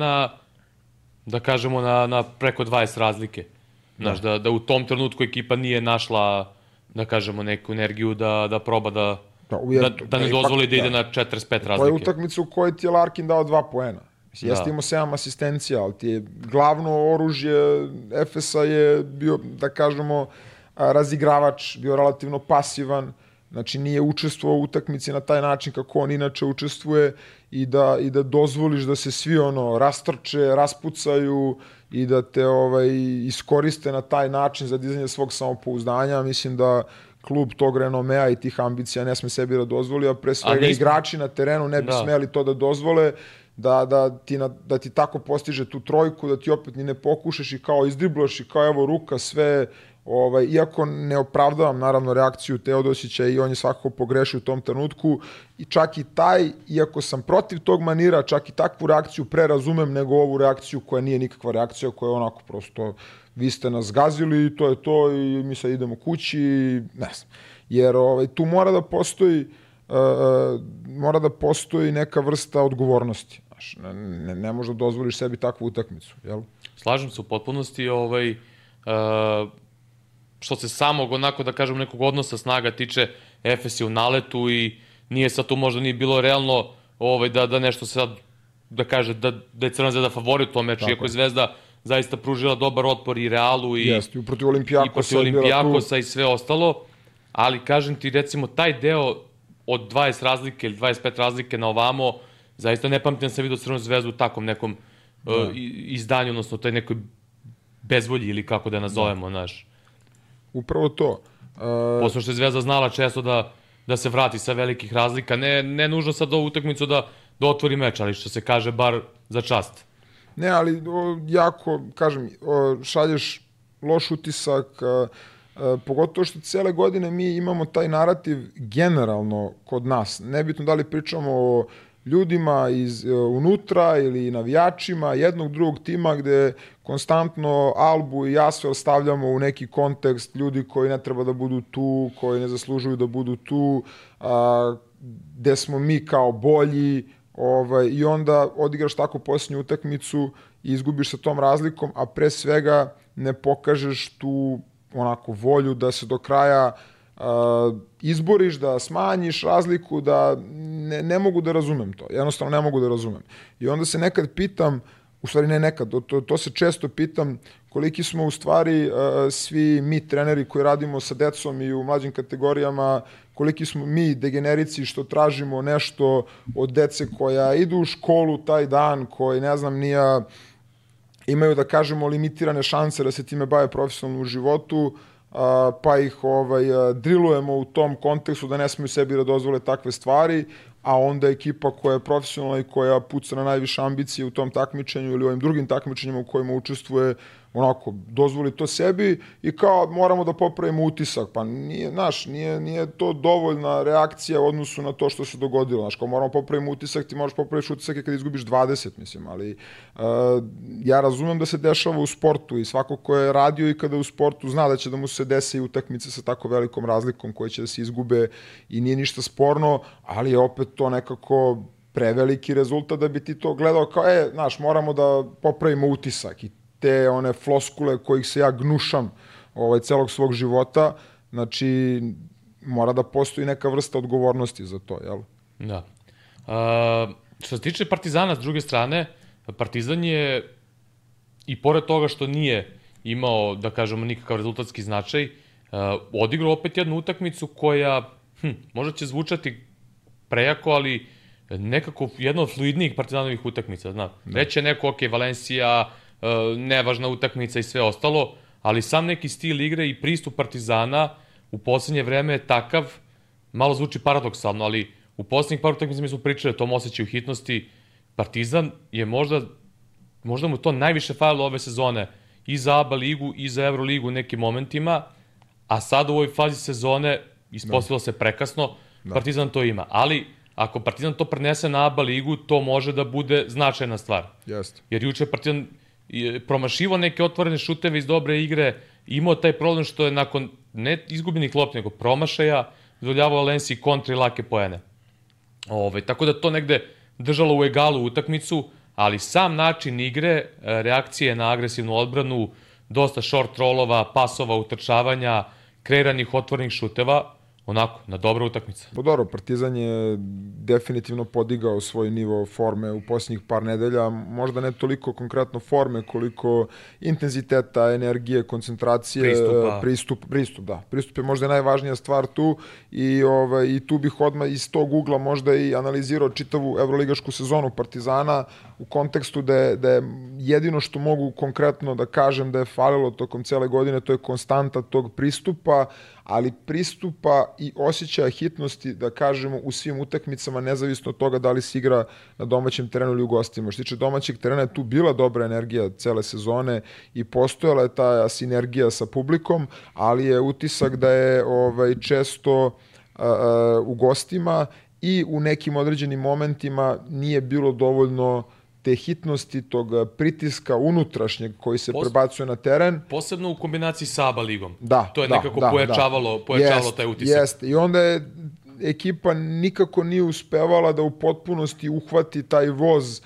da kažemo, na preko 20 razlike. Znaš, da u tom trenutku ekipa nije našla, da kažemo, neku energiju da proba da ne dozvoli da ide na 45 razlike. To je utakmica u kojoj ti je Larkin dao 2 poena. Jeste imao 7 asistencija, ali ti je glavno oružje Efesa je bio, da kažemo, razigravač, bio relativno pasivan, znači nije učestvovao u utakmici na taj način kako on inače učestvuje i da dozvoliš da se svi rastrče, raspucaju i da te iskoriste na taj način za dizanje svog samopouzdanja. Mislim da klub tog renomea i tih ambicija ne sme sebi da dozvoli, a pre svega igrači na terenu ne bi smeli to da dozvole, da ti tako postiže tu trojku, da ti opet ni ne pokušaš i kao izdriblaš i kao evo ruka sve. Iako ne opravdavam naravno reakciju Teodosića i on je svakako pogrešio u tom trenutku, i čak i iako sam protiv tog manira, čak i takvu reakciju prerazumem nego ovu reakciju koja nije nikakva reakcija, koja je onako prosto vi ste nas zgazili i to je to i mi sad idemo kući, ne znam. Jer tu mora da postoji neka vrsta odgovornosti. Ne možda dozvoliš sebi takvu utakmicu, jel? Slažem se u potpunosti, što se samog, onako da kažem, nekog odnosa snaga tiče, Efes je u naletu i nije sad tu možda nije bilo realno da nešto sad, da kaže da je Crvena Zvezda favorit u tom meču, iako je Zvezda zaista pružila dobar otpor i Realu i protiv Olimpijakosa i sve ostalo, ali kažem ti, recimo, taj deo od 20 razlike ili 25 razlike na ovamo, zaista ne pamtim da sam vidio Crvenu Zvezdu u takvom nekom izdanju, odnosno toj nekoj bezvolji ili kako da nazovemo, znaš. Upravo to. Posle što je Zvezda znala često da se vrati sa velikih razlika, ne nužno sad ovu utakmicu da otvori meč, ali što se kaže, bar za čast. Ne, ali jako, kažem, šalješ loš utisak, pogotovo što cele godine mi imamo taj narativ generalno kod nas. Nebitno da li pričamo o ljudima unutra ili navijačima jednog drugog tima gde konstantno Albu i Asvel stavljamo u neki kontekst ljudi koji ne treba da budu tu, koji ne zaslužuju da budu tu, gde smo mi kao bolji, i onda odigraš tako posljednju utakmicu i izgubiš sa tom razlikom, a pre svega ne pokažeš tu onako volju da se do kraja izboriš, da smanjiš razliku, da ne mogu da razumem to. Jednostavno ne mogu da razumem. I onda se nekad pitam, u stvari ne nekad, to se često pitam, koliki smo u stvari svi mi treneri koji radimo sa decom i u mlađim kategorijama, koliki smo mi degenerici što tražimo nešto od dece koja idu u školu taj dan, koji ne znam imaju, da kažemo, limitirane šanse da se time bave profesionalno u životu, pa ih drilujemo u tom kontekstu da ne smiju sebi da dozvole takve stvari, a onda ekipa koja je profesionalna i koja puca na najviše ambicije u tom takmičenju ili u ovim drugim takmičenjima u kojima učestvuje, onako, dozvoli to sebi i kao moramo da popravimo utisak. Pa nije to dovoljna reakcija u odnosu na to što se dogodilo. Znaš, kao moramo popravimo utisak, ti možeš popraviš utisak i kad izgubiš 20, mislim, ali ja razumem da se dešava u sportu i svako ko je radio i kada u sportu zna da će da mu se desi utakmice sa tako velikom razlikom koje će da se izgube i nije ništa sporno, ali je opet to nekako preveliki rezultat da bi ti to gledao kao, znaš, moramo da popravimo utisak i te one floskule kojih se ja gnušam celog svog života, znači mora da postoji neka vrsta odgovornosti za to, jel? Da. Što se tiče Partizana, s druge strane, Partizan je, i pored toga što nije imao, da kažemo, nikakav rezultatski značaj, odigrao opet jednu utakmicu koja, možda će zvučati prejako, ali nekako jedna od fluidnijih Partizanovih utakmica, zna. Reći je neko, ok, Valencija, nevažna utakmica i sve ostalo, ali sam neki stil igre i pristup Partizana u poslednje vreme je takav, malo zvuči paradoksalno, ali u poslednjih par utakmica mi smo pričali o tom osjećaju hitnosti. Partizan je možda mu to najviše falilo ove sezone i za ABA ligu i za Euroligu u nekim momentima, a sad u ovoj fazi sezone ispostavilo se prekasno, Partizan to ima. Ali ako Partizan to prenese na ABA ligu, to može da bude značajna stvar. Jeste. Jer juče Partizan promašivo neke otvorene šuteve iz dobre igre, imao taj problem što je nakon ne izgubljenih lopti, nego promašaja, dozvoljavao Valenciji kontra i lake poene. Tako da to negde držalo u egalu utakmicu, ali sam način igre, reakcije na agresivnu odbranu, dosta short rollova, pasova, utrčavanja, kreiranih otvorenih šuteva, onako, na dobra utakmica. Pa dobro, Partizan je definitivno podigao svoj nivo forme u posljednjih par nedelja, možda ne toliko konkretno forme, koliko intenziteta, energije, koncentracije, pristup je možda najvažnija stvar tu i tu bih odmah iz tog ugla možda i analizirao čitavu evroligašku sezonu Partizana u kontekstu da je jedino što mogu konkretno da kažem da je falilo tokom cele godine, to je konstanta tog pristupa, ali pristupa i osjećaja hitnosti, da kažemo, u svim utakmicama, nezavisno od toga da li se igra na domaćem terenu ili u gostima. Što tiče domaćeg terena, je tu bila dobra energija cele sezone i postojala je ta sinergija sa publikom, ali je utisak da je često u gostima i u nekim određenim momentima nije bilo dovoljno te hitnosti, tog pritiska unutrašnjeg koji se prebacuje na teren. Posebno u kombinaciji sa ABA ligom. To je nekako pojačavalo taj utisak. Jeste, i onda je ekipa nikako nije uspevala da u potpunosti uhvati taj voz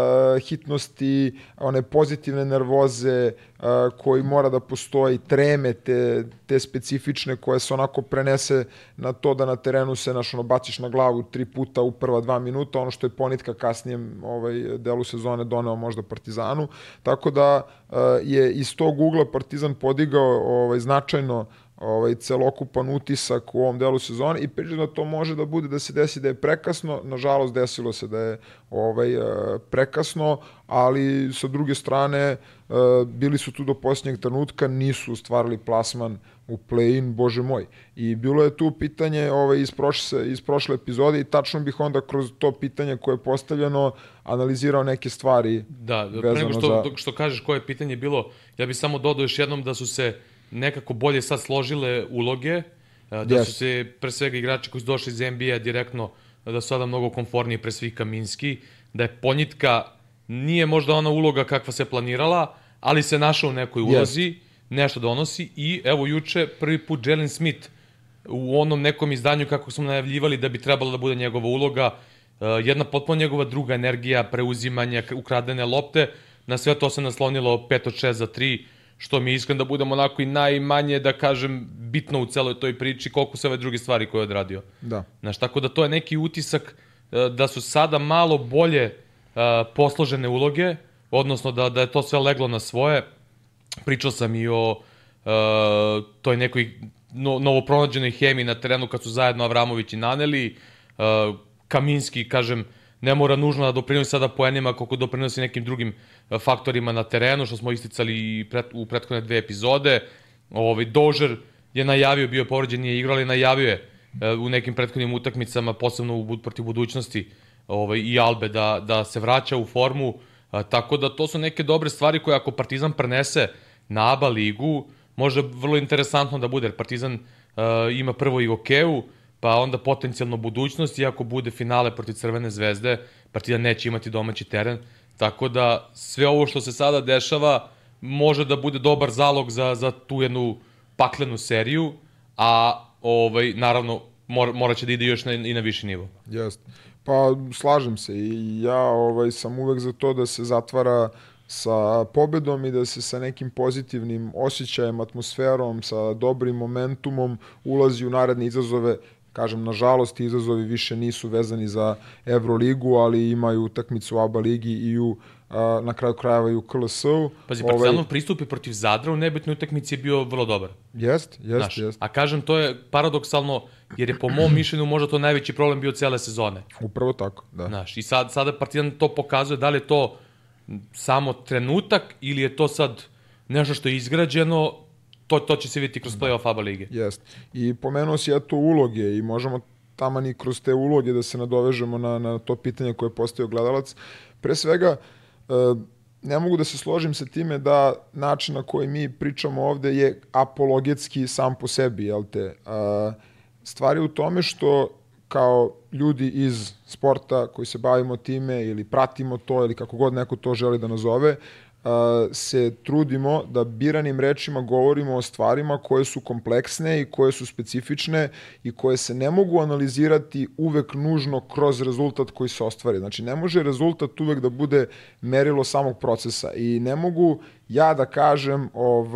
hitnosti, one pozitivne nervoze koji mora da postoji, treme te specifične koje se onako prenese na to da na terenu se baciš na glavu 3 puta u prva 2 minuta, ono što je ponitka kasnijem delu sezone doneo možda Partizanu, tako da je iz tog ugla Partizan podigao značajno celokupan utisak u ovom delu sezone i pričam da to može da bude da se desi da je prekasno, nažalost desilo se da je prekasno, ali sa druge strane bili su tu do posljednjeg trenutka, nisu ostvarili plasman u play-in, bože moj. I bilo je tu pitanje iz prošle epizode i tačno bih onda kroz to pitanje koje je postavljeno analizirao neke stvari. Da, pre nego što kažeš koje pitanje je bilo, ja bih samo dodao još jednom da su se nekako bolje sad složile uloge, da su se pre svega igrači koji su došli iz NBA direktno, da su sada mnogo komforniji, pre svih Kaminski, da je Ponjitka nije možda ona uloga kakva se planirala, ali se našao u nekoj ulozi, nešto donosi i evo juče prvi put Jalen Smith u onom nekom izdanju kako smo najavljivali da bi trebala da bude njegova uloga, jedna potpuno njegova druga energija, preuzimanja, ukradene lopte, na sve to se naslonilo 5 od 6 za 3, što mi je iskren da budemo onako i najmanje, da kažem, bitno u celoj toj priči, koliko se ove druge stvari koje je odradio. Da. Znaš, tako da to je neki utisak da su sada malo bolje posložene uloge, odnosno da je to sve leglo na svoje. Pričao sam i o toj nekoj novopronađenoj hemiji na terenu kad su zajedno Avramović i Naneli. Kaminski, kažem, ne mora nužno da doprinosi sada poenima koliko doprinosi nekim drugim faktorima na terenu, što smo isticali u prethodne 2 epizode. Dožer je najavio, bio je povređen, nije igrao, ali najavio je u nekim prethodnim utakmicama, posebno protiv budućnosti i Albe, da se vraća u formu, tako da to su neke dobre stvari koje ako Partizan prenese na ABA ligu, može vrlo interesantno da bude, jer Partizan ima prvo i Hokeju, pa onda potencijalno budućnost, i ako bude finale protiv Crvene zvezde, Partizan neće imati domaći teren, tako da sve ovo što se sada dešava može da bude dobar zalog za tu jednu paklenu seriju, a naravno morat će da ide još i na viši nivo. Jeste. Pa slažem se i ja sam uvek za to da se zatvara sa pobedom i da se sa nekim pozitivnim osjećajem, atmosferom, sa dobrim momentumom ulazi u naredne izazove. Kažem, nažalost, izazovi više nisu vezani za Euroligu, ali imaju utakmicu u ABA ligi i na kraju krajeva i u KLS-u. Pazi, Partizanov pristup je protiv Zadra u nebitnoj utakmici je bio vrlo dobar. Jest. A kažem, to je paradoksalno, jer je po mom mišljenju možda to najveći problem bio cele sezone. Upravo tako, da. Znaš, i sada Partizan to pokazuje, da li je to samo trenutak ili je to sad nešto što je izgrađeno, to će se vidjeti kroz play-off ABA lige. Jest. I pomenuo si uloge i možemo taman i kroz te uloge da se nadovežemo na to pitanje koje je postavio gledalac. Pre svega, ne mogu da se složim sa time da način na koji mi pričamo ovde je apologetski sam po sebi, jel te? Stvar je u tome što kao ljudi iz sporta koji se bavimo time ili pratimo to ili kako god neko to želi da nazove, se trudimo da biranim rečima govorimo o stvarima koje su kompleksne i koje su specifične i koje se ne mogu analizirati uvek nužno kroz rezultat koji se ostvari. Znači, ne može rezultat uvek da bude merilo samog procesa i ne mogu ja da kažem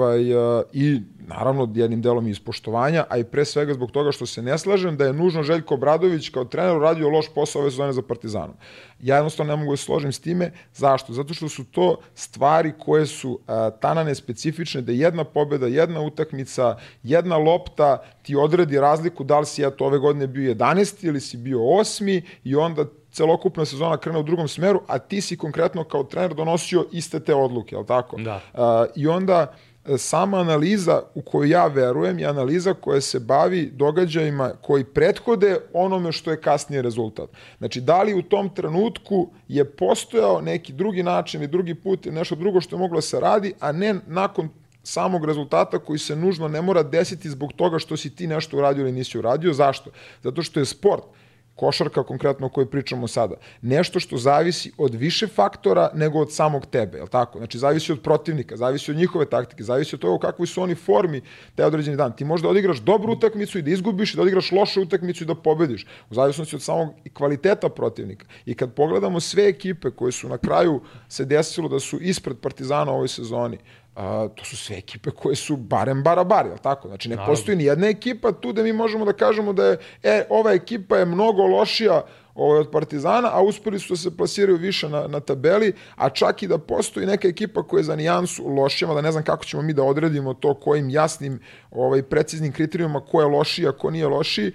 i naravno jednim delom iz poštovanja, a i pre svega zbog toga što se ne slažem da je nužno Željko Obradović kao trener uradio loš posao ove sezone za Partizanom. Ja jednostavno ne mogu da se složim s time. Zašto? Zato što su to stvari koje su tanane specifične, da jedna pobjeda, jedna utakmica, jedna lopta ti odredi razliku da li si ove godine bio 11. ili si bio 8. i onda celokupna sezona krene u drugom smeru, a ti si konkretno kao trener donosio iste te odluke, je li tako? Da. I onda sama analiza u koju ja verujem je analiza koja se bavi događajima koji prethode onome što je kasnije rezultat. Znači, da li u tom trenutku je postojao neki drugi način i drugi put ili nešto drugo što je moglo da se radi, a ne nakon samog rezultata koji se nužno ne mora desiti zbog toga što si ti nešto uradio ili nisi uradio. Zašto? Zato što je sport, košarka konkretno o kojoj pričamo sada, nešto što zavisi od više faktora nego od samog tebe, je li tako? Znači, zavisi od protivnika, zavisi od njihove taktike, zavisi od toga u kakvoj su oni formi taj određeni dan. Ti možda odigraš dobru utakmicu i da izgubiš i da odigraš lošu utakmicu i da pobediš, u zavisnosti od samog kvaliteta protivnika. I kad pogledamo sve ekipe koje su na kraju se desilo da su ispred Partizana u ovoj sezoni, to su sve ekipe koje su barem barabar, je li tako? Znači, ne postoji ni jedna ekipa tu da mi možemo da kažemo da je ova ekipa je mnogo lošija od Partizana, a uspeli su da se plasiraju više na tabeli, a čak i da postoji neka ekipa koja je za nijansu lošijama, da ne znam kako ćemo mi da odredimo to, kojim jasnim, preciznim kriterijuma ko je lošiji, a ko nije lošiji,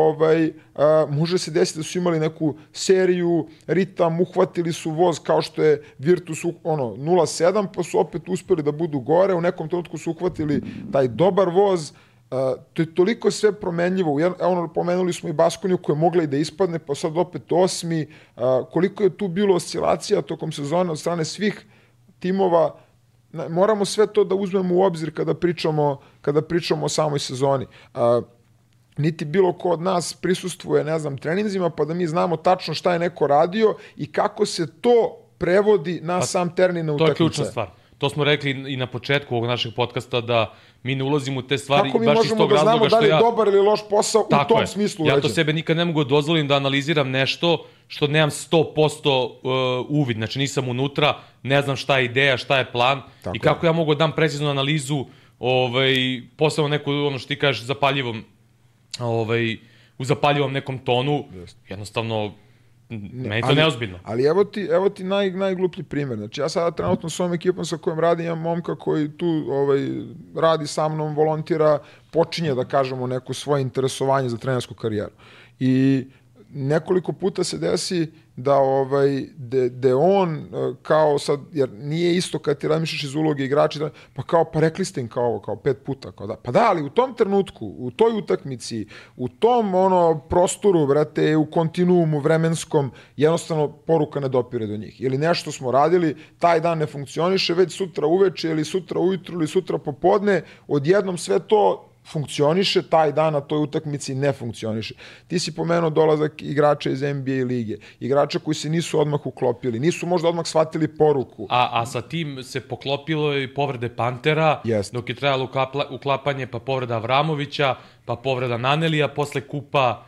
može se desiti da su imali neku seriju, ritam, uhvatili su voz kao što je Virtus 0-7, pa su opet uspeli da budu gore, u nekom trenutku su uhvatili taj dobar voz. To je toliko sve promenljivo. Pomenuli smo i Baskoniju koja je mogla i da ispadne, pa sad opet 8. Koliko je tu bilo oscilacija tokom sezone od strane svih timova. Moramo sve to da uzmemo u obzir kada pričamo o samoj sezoni. Niti bilo ko od nas prisustvuje, treninzima, pa da mi znamo tačno šta je neko radio i kako se to prevodi na sam termin na utakmice. To je ključna stvar. To smo rekli i na početku ovog našeg podcasta da mi ne ulazimo u te stvari kako mi baš iz tog razloga što ja... Kako mi možemo da znamo da li je dobar ili loš posao u tom smislu urađen? Ja to sebe nikad ne mogu dozvolim da analiziram nešto što nemam 100% uvid. Znači nisam unutra, ne znam šta je ideja, šta je plan i kako ja mogu da dam preciznu analizu posebno neku, ono što ti kažeš, u zapaljivom nekom tonu. Jednostavno... Meni to neozbiljno. Ali evo ti najgluplji primjer. Znači, ja sada trenutno s ovom ekipom sa kojom radim, imam momka koji tu radi sa mnom, volontira, počinje da kažemo neko svoje interesovanje za trenersku karijeru. I nekoliko puta se desi da de on kao sad, jer nije isto kad ti razmišljaš iz uloge igrača, pa rekli ste im kao ovo, kao 5 puta, kao da. Pa da, ali u tom trenutku, u toj utakmici, u tom prostoru, brate, u kontinuumu vremenskom, jednostavno poruka ne dopire do njih. Ili nešto smo radili, taj dan ne funkcioniše, već sutra uveče ili sutra ujutru ili sutra popodne, odjednom sve to funkcioniše, taj dan na toj utakmici ne funkcioniše. Ti si pomenuo dolazak igrača iz NBA lige, igrača koji se nisu odmah uklopili, nisu možda odmah shvatili poruku. A sa tim se poklopilo i povrede Pantera, dok je trajalo uklapanje, pa povreda Avramovića, pa povreda Nanelija posle kupa,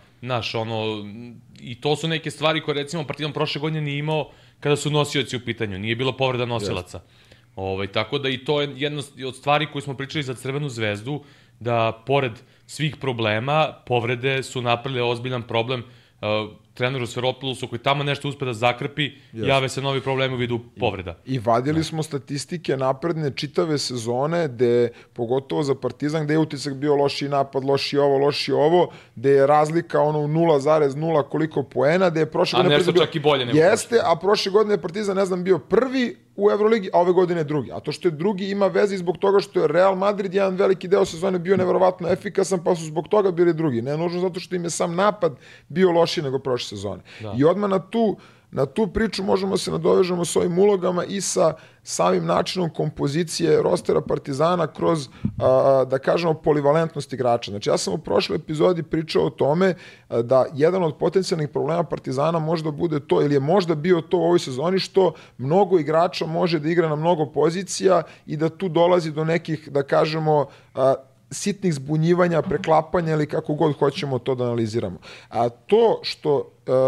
i to su neke stvari koje recimo Partizan prošle godine nije imao kada su nosioci u pitanju, nije bilo povreda nosilaca. Tako da i to je jedna od stvari koju smo pričali za Crvenu zvezdu, da pored svih problema, povrede su napravile ozbiljan problem treneru Sferopilusu koji tamo nešto uspe da zakrpi, jave se novi problemi u vidu povreda. I vadili smo statistike napredne čitave sezone, gde, pogotovo za Partizan, gde je utisak bio lošiji napad, lošiji ovo, gde je razlika u 0,0 koliko poena, gde je prošle godine... A nešto čak i bolje nego jeste, a prošle godine je Partizan, bio prvi u Evroligi, a ove godine drugi. A to što je drugi ima veze zbog toga što je Real Madrid jedan veliki deo sezone bio neverovatno efikasan, pa su zbog toga bili drugi. Ne nužno zato što im je sam napad bio lošiji nego prošle sezone. Da. I odmah na tu priču možemo se nadovežemo s ovim ulogama i sa samim načinom kompozicije rostera Partizana kroz, da kažemo, polivalentnost igrača. Znači, ja sam u prošloj epizodi pričao o tome da jedan od potencijalnih problema Partizana možda bude to, ili je možda bio to u ovoj sezoni, što mnogo igrača može da igra na mnogo pozicija i da tu dolazi do nekih, da kažemo, sitnih zbunjivanja, preklapanja ili kako god hoćemo to da analiziramo. A to što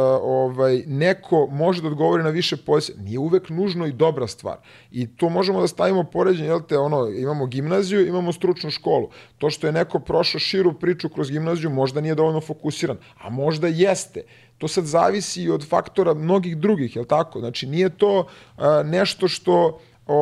neko može da odgovori na više pozicija, nije uvek nužno i dobra stvar. I to možemo da stavimo poređenje, imamo gimnaziju, imamo stručnu školu. To što je neko prošao širu priču kroz gimnaziju možda nije dovoljno fokusiran, a možda jeste. To sad zavisi od faktora mnogih drugih, jel tako? Znači, nije to nešto što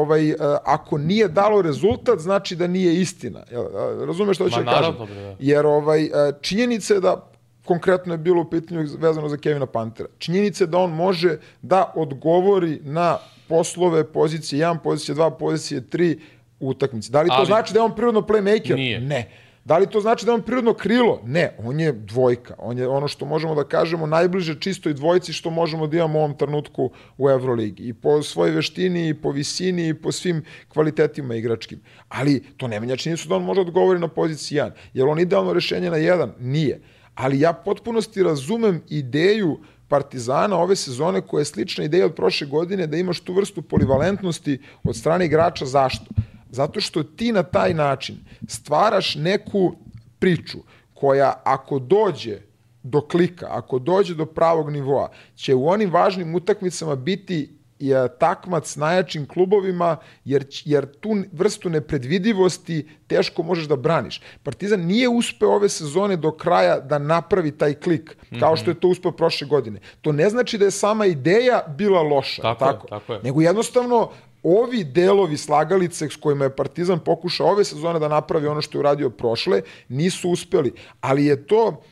ako nije dalo rezultat, znači da nije istina. Razumeš što ću kažem? Jer činjenica je da, konkretno je bilo u pitanju vezano za Kevina Pantera, činjenica je da on može da odgovori na poslove pozicije 1, pozicije 2, pozicije 3 u utakmici. Da li to znači da je on prirodno playmaker? Nije. Ne. Da li to znači da je on prirodno krilo? Ne, on je dvojka. On je ono što možemo da kažemo najbliže čistoj dvojci što možemo da imamo u ovom trenutku u Evroligi. I po svojoj veštini, i po visini, i po svim kvalitetima igračkim. Ali to ne menja činjenicu da on može odgovori na poziciji 1. Je li on idealno rešenje na 1? Nije. Ali ja potpunosti razumem ideju Partizana ove sezone koja je slična ideja od prošle godine, da imaš tu vrstu polivalentnosti od strane igrača. Zašto? Zato što ti na taj način stvaraš neku priču koja ako dođe do klika, ako dođe do pravog nivoa, će u onim važnim utakmicama biti takmac s najjačim klubovima, jer tu vrstu nepredvidivosti teško možeš da braniš. Partizan nije uspeo ove sezone do kraja da napravi taj klik, kao što je to uspeo prošle godine. To ne znači da je sama ideja bila loša, tako je. Nego jednostavno ovi delovi slagalice s kojima je Partizan pokušao ove sezone da napravi ono što je uradio prošle, nisu uspeli. Ali je to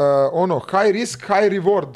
high risk, high reward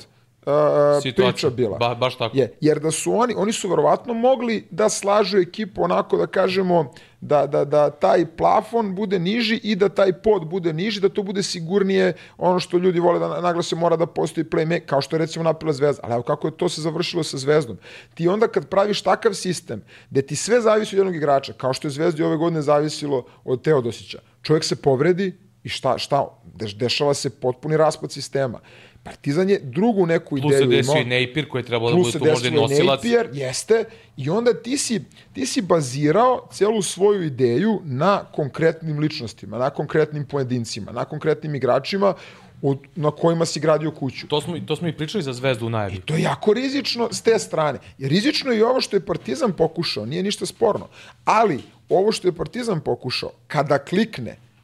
priča bila. Baš tako. Jer da su oni su verovatno mogli da slažu ekipu onako da kažemo da taj plafon bude niži i da taj pod bude niži, da to bude sigurnije, ono što ljudi vole da naglase, mora da postoji playmaker, kao što je recimo napravila Zvezda. Ali evo kako je to se završilo sa Zvezdom. Ti onda kad praviš takav sistem gde ti sve zavisi od jednog igrača, kao što je Zvezdi ove godine zavisilo od Teodosića, čovjek se povredi i šta? Dešava se potpuni raspad sistema. Partizan je drugu neku ideju imao. Plus se desio i Napier koji je trebalo da bude tu možda i nosilac. Jeste. I onda ti si bazirao celu svoju ideju na konkretnim ličnostima, na konkretnim pojedincima, na konkretnim igračima na kojima si gradio kuću. To smo i pričali za Zvezdu u najavi. I to je jako rizično s te strane. Jer rizično je i ovo što je Partizan pokušao, nije ništa sporno. Ali ovo što je Partizan pokušao, kada klikne,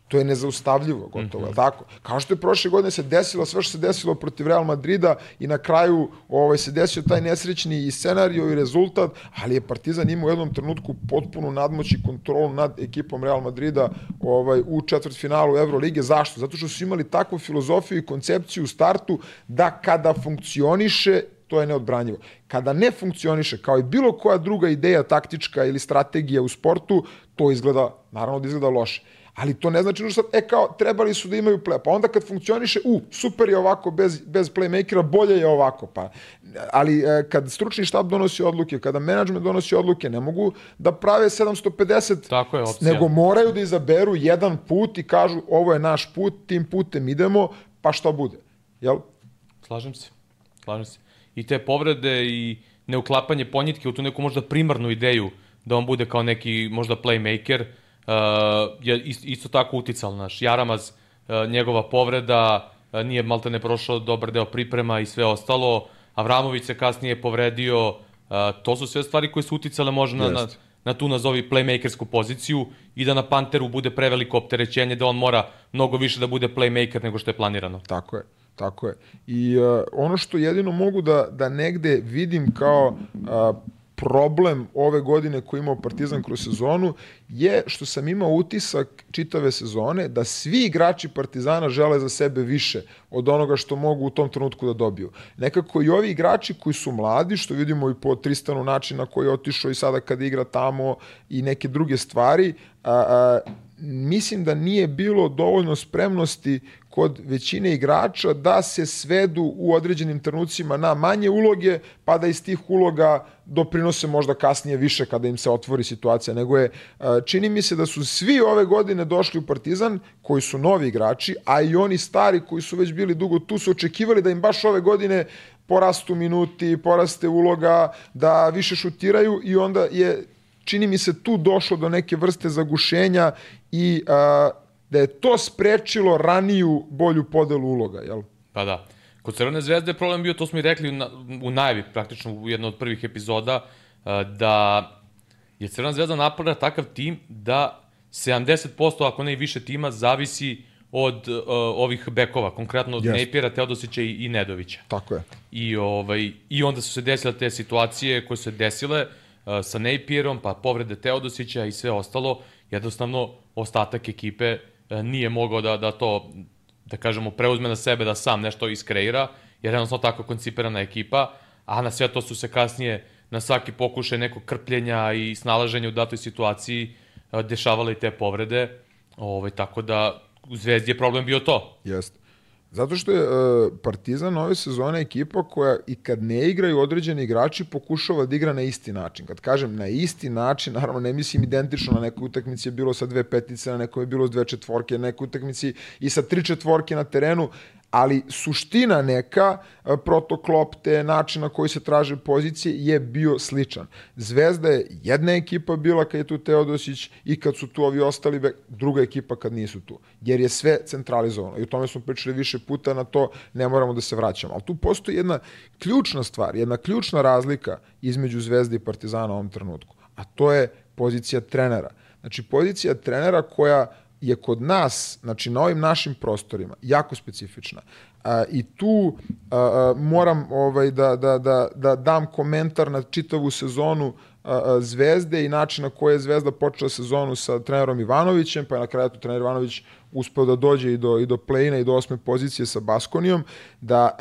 To je nezaustavljivo, gotovo, tako? Kao što je prošle godine se desilo sve što se desilo protiv Real Madrida i na kraju se desio taj nesrećni i scenario i rezultat, ali je Partizan imao u jednom trenutku potpunu nadmoć i kontrolu nad ekipom Real Madrida u četvrtfinalu Evrolige. Zašto? Zato što su imali takvu filozofiju i koncepciju u startu da kada funkcioniše, to je neodbranjivo. Kada ne funkcioniše, kao i bilo koja druga ideja taktička ili strategija u sportu, to izgleda, naravno da izgleda loše. Ali to ne znači što kao trebali su da imaju play. Pa onda kad funkcioniše, super je ovako bez playmakera, bolje je ovako. Ali kad stručni štab donosi odluke, kada menadžment donosi odluke, ne mogu da prave 750, nego moraju da izaberu jedan put i kažu ovo je naš put, tim putem idemo, pa šta bude. Jel? Slažem se. I te povrede i neuklapanje ponjitke u tu neku možda primarnu ideju da on bude kao neki možda playmaker, je isto tako uticalo. Naš Jaramaz, njegova povreda, nije maltene prošao dobar deo priprema i sve ostalo. Avramović se kasnije povredio. To su sve stvari koje su uticale možda na tu nazovi playmakersku poziciju i da na Panteru bude preveliko opterećenje, da on mora mnogo više da bude playmaker nego što je planirano. Tako je. I ono što jedino mogu da negde vidim kao problem ove godine koji imao Partizan kroz sezonu je što sam imao utisak čitave sezone da svi igrači Partizana žele za sebe više od onoga što mogu u tom trenutku da dobiju. Nekako i ovi igrači koji su mladi, što vidimo i po Tristanu način na koji je otišao i sada kada igra tamo i neke druge stvari, mislim da nije bilo dovoljno spremnosti kod većine igrača da se svedu u određenim trenucima na manje uloge, pa da iz tih uloga doprinose možda kasnije više kada im se otvori situacija. Nego je, čini mi se da su svi ove godine došli u Partizan, koji su novi igrači, a i oni stari koji su već bili dugo tu, su očekivali da im baš ove godine porastu minuti, poraste uloga, da više šutiraju i onda je, čini mi se, tu došlo do neke vrste zagušenja i da je to sprečilo raniju bolju podelu uloga, jel? Pa da. Kod Crvene zvezde problem bio, to smo i rekli u najavi, praktično u jednoj od prvih epizoda, da je Crvena zvezda napravila takav tim da 70%, ako ne i više tima, zavisi od ovih bekova, konkretno od Nejpjera, Teodosića i Nedovića. Tako je. I onda su se desile te situacije koje su se desile sa Nejpjerom, pa povrede Teodosića i sve ostalo. Jednostavno, ostatak ekipe nije mogao da to, da kažemo, preuzme na sebe, da sam nešto iskreira, jer jednostavno tako koncipirana ekipa, a na sve to su se kasnije, na svaki pokušaj nekog krpljenja i snalaženja u datoj situaciji, dešavale i te povrede, tako da u Zvezdi je problem bio to. Jeste. Zato što je Partizan ove sezone ekipa koja i kad ne igraju određeni igrači pokušava da igra na isti način. Kad kažem na isti način, naravno ne mislim identično, na nekoj utakmici je bilo sa 2 petice, na nekoj je bilo s 2 četvorke, na nekoj utakmici i sa 3 četvorke na terenu, ali suština neka, protok lopte, način na koji se traže pozicije je bio sličan. Zvezda je jedna ekipa bila kad je tu Teodosić i kad su tu ovi ostali, druga ekipa kad nisu tu. Jer je sve centralizovano i o tome smo pričali više puta, na to ne moramo da se vraćamo. Ali tu postoji jedna ključna stvar, jedna ključna razlika između Zvezde i Partizana u ovom trenutku, a to je pozicija trenera. Znači, pozicija trenera koja je kod nas, znači na ovim našim prostorima, jako specifična. I tu moram da dam komentar na čitavu sezonu Zvezde i način na koji je Zvezda počela sezonu sa trenerom Ivanovićem, pa je na kraju trener Ivanović uspeo da dođe i do play-ina i do 8. pozicije sa Baskonijom, da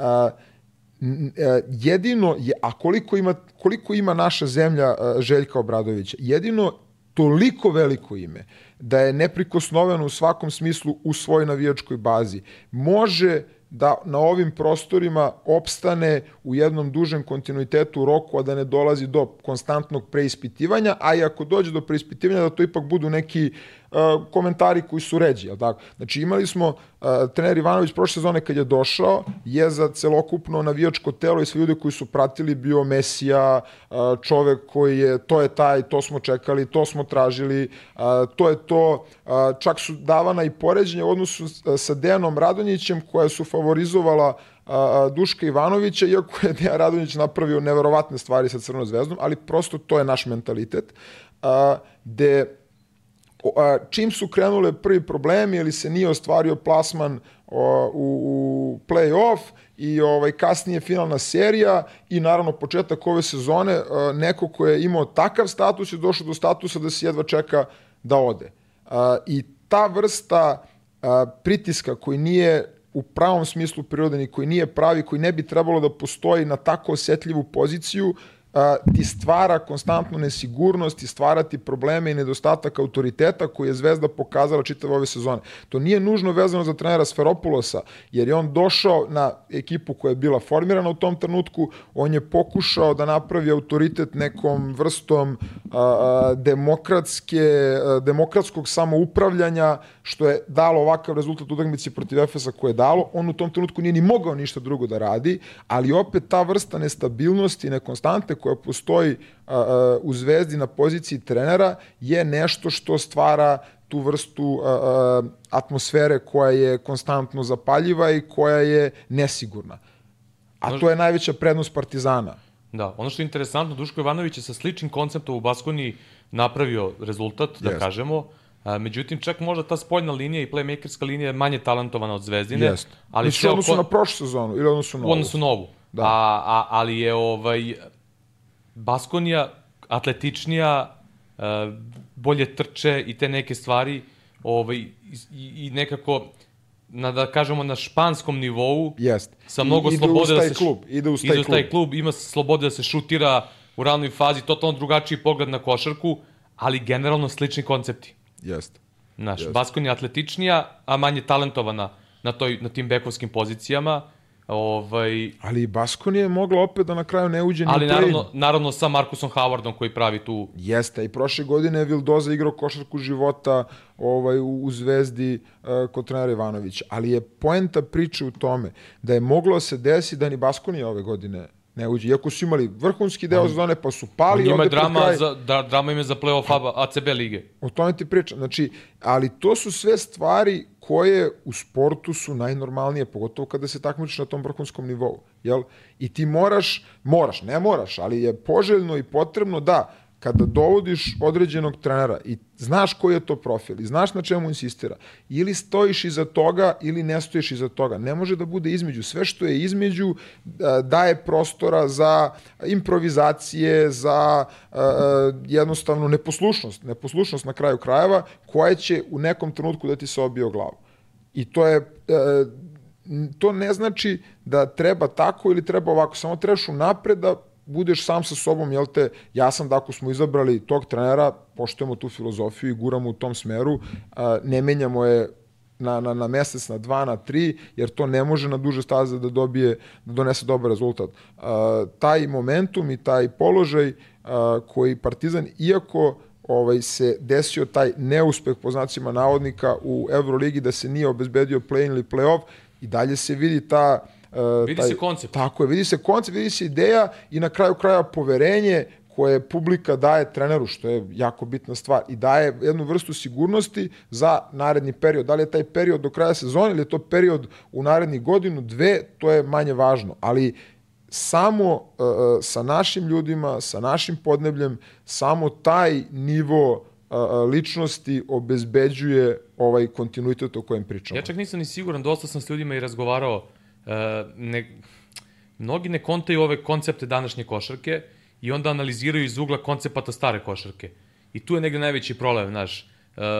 jedino, a koliko ima naša zemlja Željka Obradovića, jedino toliko veliko ime da je neprikosnoveno u svakom smislu u svojoj navijačkoj bazi, može da na ovim prostorima opstane u jednom dužem kontinuitetu u roku, a da ne dolazi do konstantnog preispitivanja, a i ako dođe do preispitivanja da to ipak budu neki komentari koji su ređi. Jel tako? Znači imali smo trener Ivanović prošle sezone kad je došao, je za celokupno navijačko telo i sve ljude koji su pratili bio mesija, čovek koji je, to je taj, to smo čekali, to smo tražili, to je to. Čak su davana i poređenja u odnosu sa Dejanom Radonjićem koja su favorizovala Duška Ivanovića, iako je Dejan Radonjić napravio neverovatne stvari sa Crvenom zvezdom, ali prosto to je naš mentalitet, gde čim su krenule prvi problemi ili se nije ostvario plasman u play-off i kasnije finalna serija i naravno početak ove sezone, neko ko je imao takav status je došao do statusa da se jedva čeka da ode. I ta vrsta pritiska koji nije u pravom smislu prirodan i koji nije pravi, koji ne bi trebalo da postoji na tako osetljivu poziciju, ti stvara konstantnu nesigurnost i stvara ti probleme i nedostatak autoriteta koji je Zvezda pokazala čitave ove sezone. To nije nužno vezano za trenera Sferopulosa, jer je on došao na ekipu koja je bila formirana u tom trenutku, on je pokušao da napravi autoritet nekom vrstom demokratskog samoupravljanja, što je dalo ovakav rezultat utakmici protiv Efesa koje je dalo. On u tom trenutku nije ni mogao ništa drugo da radi, ali opet ta vrsta nestabilnosti i nekonstante koja postoji u Zvezdi na poziciji trenera je nešto što stvara tu vrstu atmosfere koja je konstantno zapaljiva i koja je nesigurna. A to je najveća prednost Partizana. Da, ono što je interesantno, Duško Ivanović je sa sličnim konceptom u Baskoniji napravio rezultat, da kažemo. Međutim, čak možda ta spoljna linija i playmakerska linija je manje talentovana od Zvezdine. Jeste. Mislim, odnosu na prošlu sezonu ili odnosu na ovu? Odnosu na ovu. Da. Ali je Baskonija atletičnija, bolje trče i te neke stvari i nekako, da kažemo, na španskom nivou, sa mnogo slobode da se ide uz taj klub, ima slobode da se šutira u ranoj fazi, totalno drugačiji pogled na košarku, ali generalno slični koncepti. Jeste. Baskonija atletičnija, a manje talentovana na tim bekovskim pozicijama. Ali i Baskonija je mogla opet da na kraju ne uđe ni ali naravno sa Marcusom Howardom koji pravi tu... Jeste, i prošle godine je Vildoza igrao košarku života u Zvezdi kod trenera Ivanovića. Ali je poenta priče u tome da je moglo se desiti da ni Baskonija ove godine ne uđe. Iako su imali vrhunski deo sezone, pa su pali... Njima je drama ime za play-off ACB lige. O tome ti pričam. Znači, ali to su sve stvari koje u sportu su najnormalnije, pogotovo kada se takmičiš na tom vrhunskom nivou. Jel? I ti ne moraš, ali je poželjno i potrebno da kada dovodiš određenog trenera i znaš koji je to profil i znaš na čemu insistira, ili stojiš iza toga ili ne stojiš iza toga. Ne može da bude između. Sve što je između daje prostora za improvizacije, za jednostavno neposlušnost na kraju krajeva, koja će u nekom trenutku da ti se obije o glavu. I to ne znači da treba tako ili treba ovako. Samo trebaš unapred da budeš sam sa sobom, jel te, ja sam da ako smo izabrali tog trenera, poštujemo tu filozofiju i guramo u tom smeru, ne menjamo je na mesec, na 2, na 3, jer to ne može na duže staze da donese dobar rezultat. Taj momentum i taj položaj koji Partizan, iako se desio taj neuspeh po znacima navodnika u Euroligi, da se nije obezbedio play-in ili play-off, i dalje se vidi vidi se koncept. Tako je, vidi se koncept, vidi se ideja i na kraju kraja poverenje koje publika daje treneru, što je jako bitna stvar, i daje jednu vrstu sigurnosti za naredni period. Da li je taj period do kraja sezone ili je to period u narednih godinu, 2, to je manje važno. Ali samo sa našim ljudima, sa našim podnebljem, samo taj nivo ličnosti obezbeđuje ovaj kontinuitet o kojem pričamo. Ja čak nisam ni siguran, dosta sam s ljudima i razgovarao, mnogi ne kontaju ove koncepte današnje košarke i onda analiziraju iz ugla koncepata stare košarke. I tu je negde najveći problem, znaš.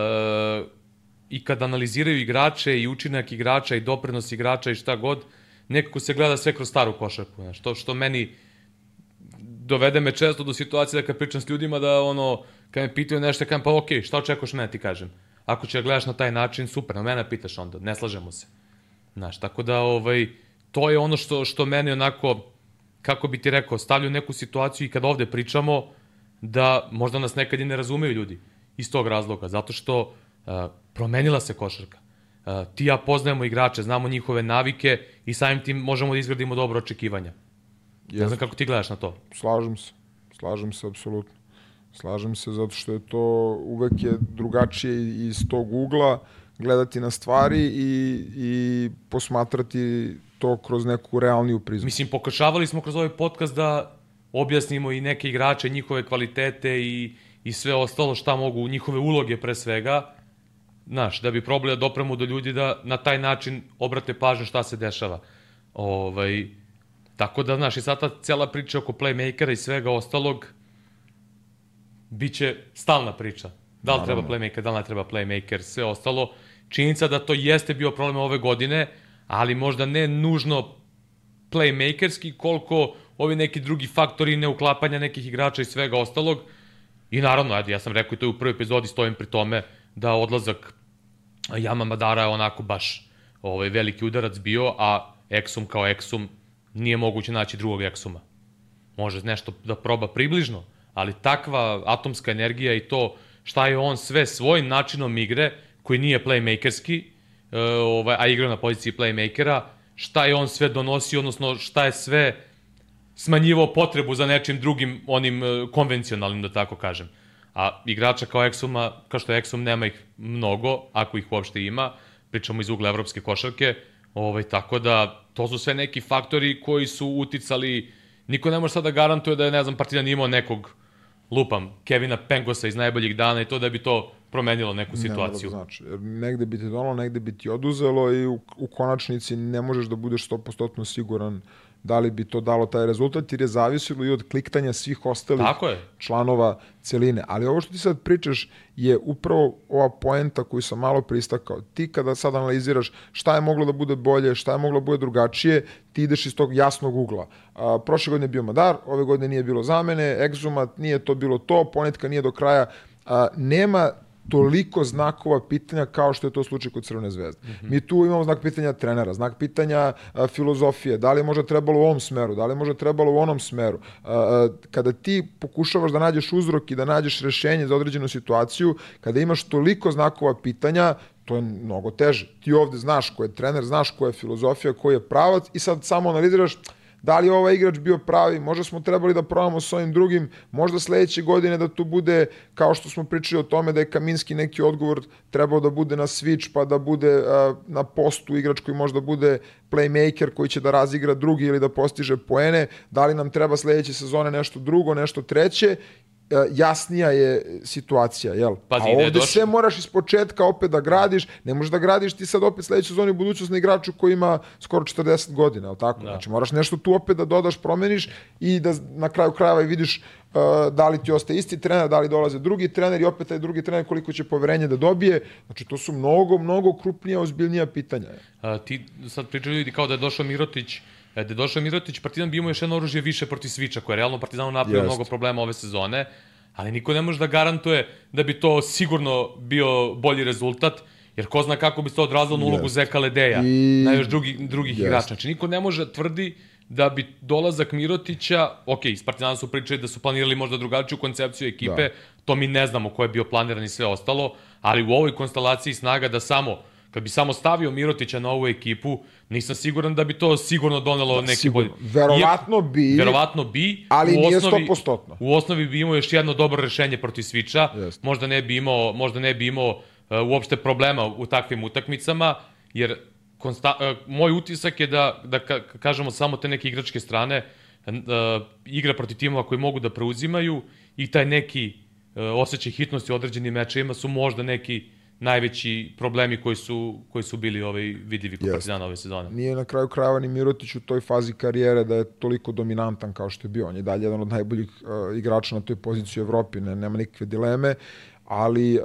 I kad analiziraju igrače i učinak igrača i doprinos igrača i šta god, nekako se gleda sve kroz staru košarku. Znaš. Što meni dovede me često do situacije da kad pričam s ljudima da kad me pitaju nešto, kažem pa okej, šta očekuješ mene ti kažem. Ako će gledaš na taj način, super, na mene pitaš onda, ne slažemo se. Znaš, tako da to je ono što mene onako, kako bi ti rekao, stavlja u neku situaciju i kad ovde pričamo, da možda nas nekad i ne razumeju ljudi iz tog razloga, zato što promenila se košarka. Ti ja poznajemo igrače, znamo njihove navike i samim tim možemo da izgradimo dobro očekivanja. Ne znam kako ti gledaš na to. Slažem se, apsolutno. Slažem se zato što je to uvek je drugačije iz tog ugla gledati na stvari i posmatrati to kroz neku realniju prizmu. Mislim, pokušavali smo kroz ovaj podcast da objasnimo i neke igrače, njihove kvalitete i sve ostalo šta mogu, njihove uloge pre svega, znaš, da bi probali da dopremu do ljudi da na taj način obrate pažnju šta se dešava. Tako da, znaš, i sad ta cela priča oko playmakera i svega ostalog biće stalna priča. Da li treba playmaker, da li ne treba playmaker, sve ostalo. Činjenica da to jeste bio problem ove godine, ali možda ne nužno playmakerski, koliko ovi neki drugi faktori neuklapanja nekih igrača i svega ostalog. I naravno, ajde, ja sam rekao i to u prvoj epizodi, stojim pri tome da odlazak Jama Madara je onako baš veliki udarac bio, a Exum kao Exum nije moguće naći drugog Exuma. Može nešto da proba približno, ali takva atomska energija i to šta je on sve svojim načinom igre, koji nije playmakerski, a igra na poziciji playmakera, šta je on sve donosio, odnosno šta je sve smanjivao potrebu za nečim drugim, onim konvencionalnim, da tako kažem. A igrača kao Exuma, kao što je Exum, nema ih mnogo, ako ih uopšte ima, pričamo iz ugla evropske košarke, tako da to su sve neki faktori koji su uticali, niko ne može sad da garantuje da je, ne znam, Partizan imao nekog, lupam, Kevina Pengosa iz najboljih dana i to da bi to promenilo neku situaciju. Ne mora da znači, jer negde bi ti donalo, negde bi ti oduzelo i u konačnici ne možeš da budeš 100% siguran da li bi to dalo taj rezultat, jer je zavisilo i od kliktanja svih ostalih članova celine. Ali ovo što ti sad pričaš je upravo ova poenta koju sam malo pristakao. Ti kada sad analiziraš šta je moglo da bude bolje, šta je moglo da bude drugačije, ti ideš iz tog jasnog ugla. Prošle godine je bio Madar, ove godine nije bilo zamene, Exuma, nije to bilo to, Ponetka nije do kraja. Nema toliko znakova pitanja kao što je to slučaj kod Crvene zvezde. Mi tu imamo znak pitanja trenera, znak pitanja filozofije, da li je možda trebalo u ovom smeru, da li je možda trebalo u onom smeru. Kada ti pokušavaš da nađeš uzrok i da nađeš rešenje za određenu situaciju, kada imaš toliko znakova pitanja, to je mnogo teže. Ti ovde znaš ko je trener, znaš ko je filozofija, ko je pravac i sad samo analiziraš da li je ovaj igrač bio pravi, možda smo trebali da probamo s ovim drugim, možda sledeće godine da tu bude, kao što smo pričali o tome da je Kaminski neki odgovor trebao da bude na switch, pa da bude na postu igrač koji možda bude playmaker koji će da razigra drugi ili da postiže poene, da li nam treba sledeće sezone nešto drugo, nešto treće, jasnija je situacija, jel? Pazi, a ovde sve moraš iz početka opet da gradiš, ne možeš da gradiš ti sad opet sledeću sezonu budućnost na igraču koji ima skoro 40 godina, jel tako? Da. Znači moraš nešto tu opet da dodaš, promeniš i da na kraju krajeva vidiš da li ti ostaje isti trener, da li dolaze drugi trener i opet taj drugi trener koliko će poverenje da dobije. Znači to su mnogo krupnija, ozbiljnija pitanja. Ti sad pričaju ljudi kao da je došao Mirotić, Partizan bi imao još jedno oružje više protiv Sviča, koje je realno Partizanu napravio mnogo problema ove sezone, ali niko ne može da garantuje da bi to sigurno bio bolji rezultat, jer ko zna kako bi se to odrazilo na ulogu Zeka Ledeja, na još drugih igrača. Znači niko ne može tvrdi da bi dolazak Mirotića, iz Partizana su pričali da su planirali možda drugačiju koncepciju ekipe, to mi ne znamo ko je bio planiran i sve ostalo, ali u ovoj konstelaciji snaga da kad bi samo stavio Mirotića na ovu ekipu, nisam siguran da bi to sigurno donelo neki bolji. Verovatno bi, ali nije 100%. U osnovi bi imao još jedno dobro rešenje protiv Sviča, možda ne bi imao uopšte problema u takvim utakmicama, jer moj utisak je da kažemo samo te neke igračke strane, igra protiv timova koji mogu da preuzimaju i taj neki osjećaj hitnosti u određenim mečevima su možda neki najveći problemi koji su bili vidljivi kod Partizana ove sezone. Nije na kraju krajeva ni Mirotić u toj fazi karijere da je toliko dominantan kao što je bio. On je dalje jedan od najboljih igrača na toj poziciji u Evropi, nema nikakve dileme, ali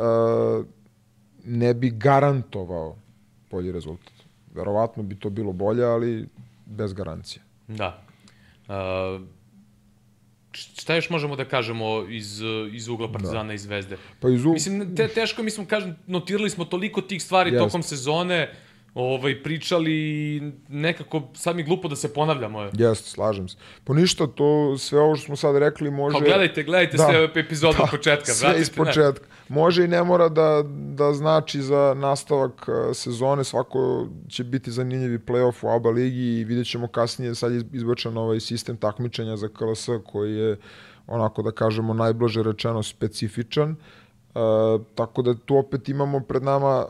ne bi garantovao bolji rezultat. Verovatno bi to bilo bolje, ali bez garancije. Da. Šta još možemo da kažemo iz ugla Partizana i Zvezde? Mislim, teško, notirali smo toliko tih stvari tokom sezone, pričali nekako, sad mi glupo da se ponavljamo. Jeste, slažem se. Po ništa, to sve ovo što smo sad rekli može... Pa gledajte sve epizodu od početka. Sve iz početka. Može i ne mora da znači za nastavak sezone, svako će biti zanimljivi play-off u ABA ligi i vidjet ćemo kasnije, sad je izbačan ovaj sistem takmičenja za KLS koji je, onako da kažemo, najblaže rečeno specifičan. Tako da tu opet imamo pred nama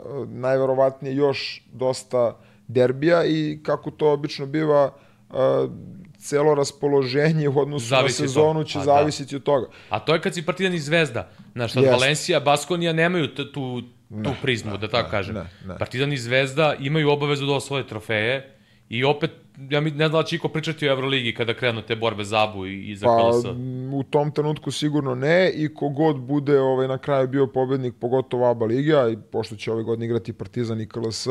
najverovatnije još dosta derbija i kako to obično biva, celo raspoloženje u odnosu Zavisi na sezonu će zavisiti od toga. A to je kad si Partizan i Zvezda. Znaš, od Valencija, Baskonija nemaju tu prizmu, da tako kažem. Ne. Partizan i Zvezda imaju obavezu da osvoje trofeje i opet, ja ne znam da će iko pričati o Euroligi kada krenu te borbe za ABU i za KLS. U tom trenutku sigurno ne i kogod bude na kraju bio pobednik, pogotovo ABA liga, i pošto će ove godine igrati Partizan i KLS,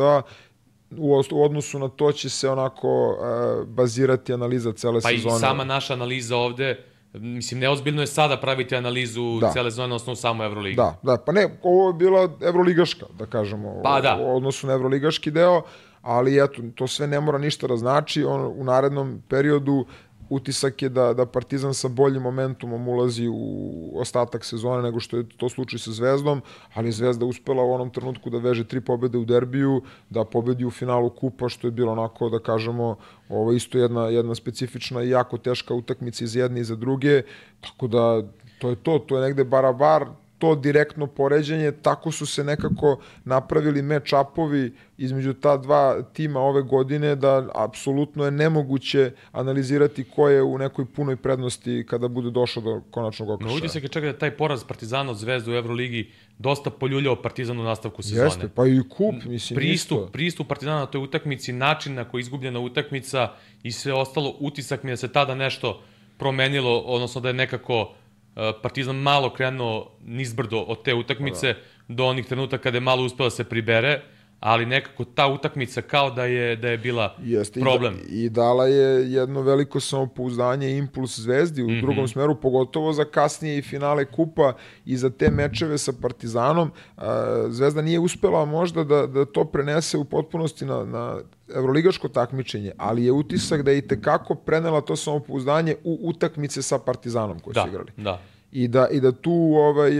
u odnosu na to će se onako bazirati analiza cele sezone. Pa i sama naša analiza ovde, mislim, neozbiljno je sada praviti analizu cele sezone na osnovu samo Euroligi. Da, pa ne, ovo je bila evroligaška, da kažemo, u odnosu na evroligaški deo, ali eto, to sve ne mora ništa da znači. U narednom periodu utisak je da Partizan sa boljim momentumom ulazi u ostatak sezone nego što je to slučaj sa Zvezdom, ali Zvezda uspela u onom trenutku da veže 3 pobede u derbiju, da pobedi u finalu kupa, što je bilo onako, da kažemo, isto jedna specifična i jako teška utakmica i za jedne i za druge, tako da to je negde barabar, to direktno poređenje, tako su se nekako napravili match-upovi između ta dva tima ove godine da apsolutno je nemoguće analizirati ko je u nekoj punoj prednosti kada bude došlo do konačnog okršaja. Uvidi se čak da taj poraz Partizana od Zvezde u Euroligi dosta poljuljao Partizan u nastavku sezone. Jeste, pa i kup, mislim, Pristup Partizana na toj utakmici, način na koji je izgubljena utakmica i sve ostalo, utisak mi da se tada nešto promenilo, odnosno da je nekako Partizan malo krenuo nizbrdo od te utakmice do onih trenutaka kada je malo uspela se pribere, ali nekako ta utakmica kao da je bila problem. I dala je jedno veliko samopouzdanje i impuls Zvezdi u drugom smeru, pogotovo za kasnije i finale kupa i za te mečeve sa Partizanom. Zvezda nije uspela možda da to prenese u potpunosti na evroligaško takmičenje, ali je utisak da je i tekako prenela to samopouzdanje u utakmice sa Partizanom koje su igrali. Da. I da tu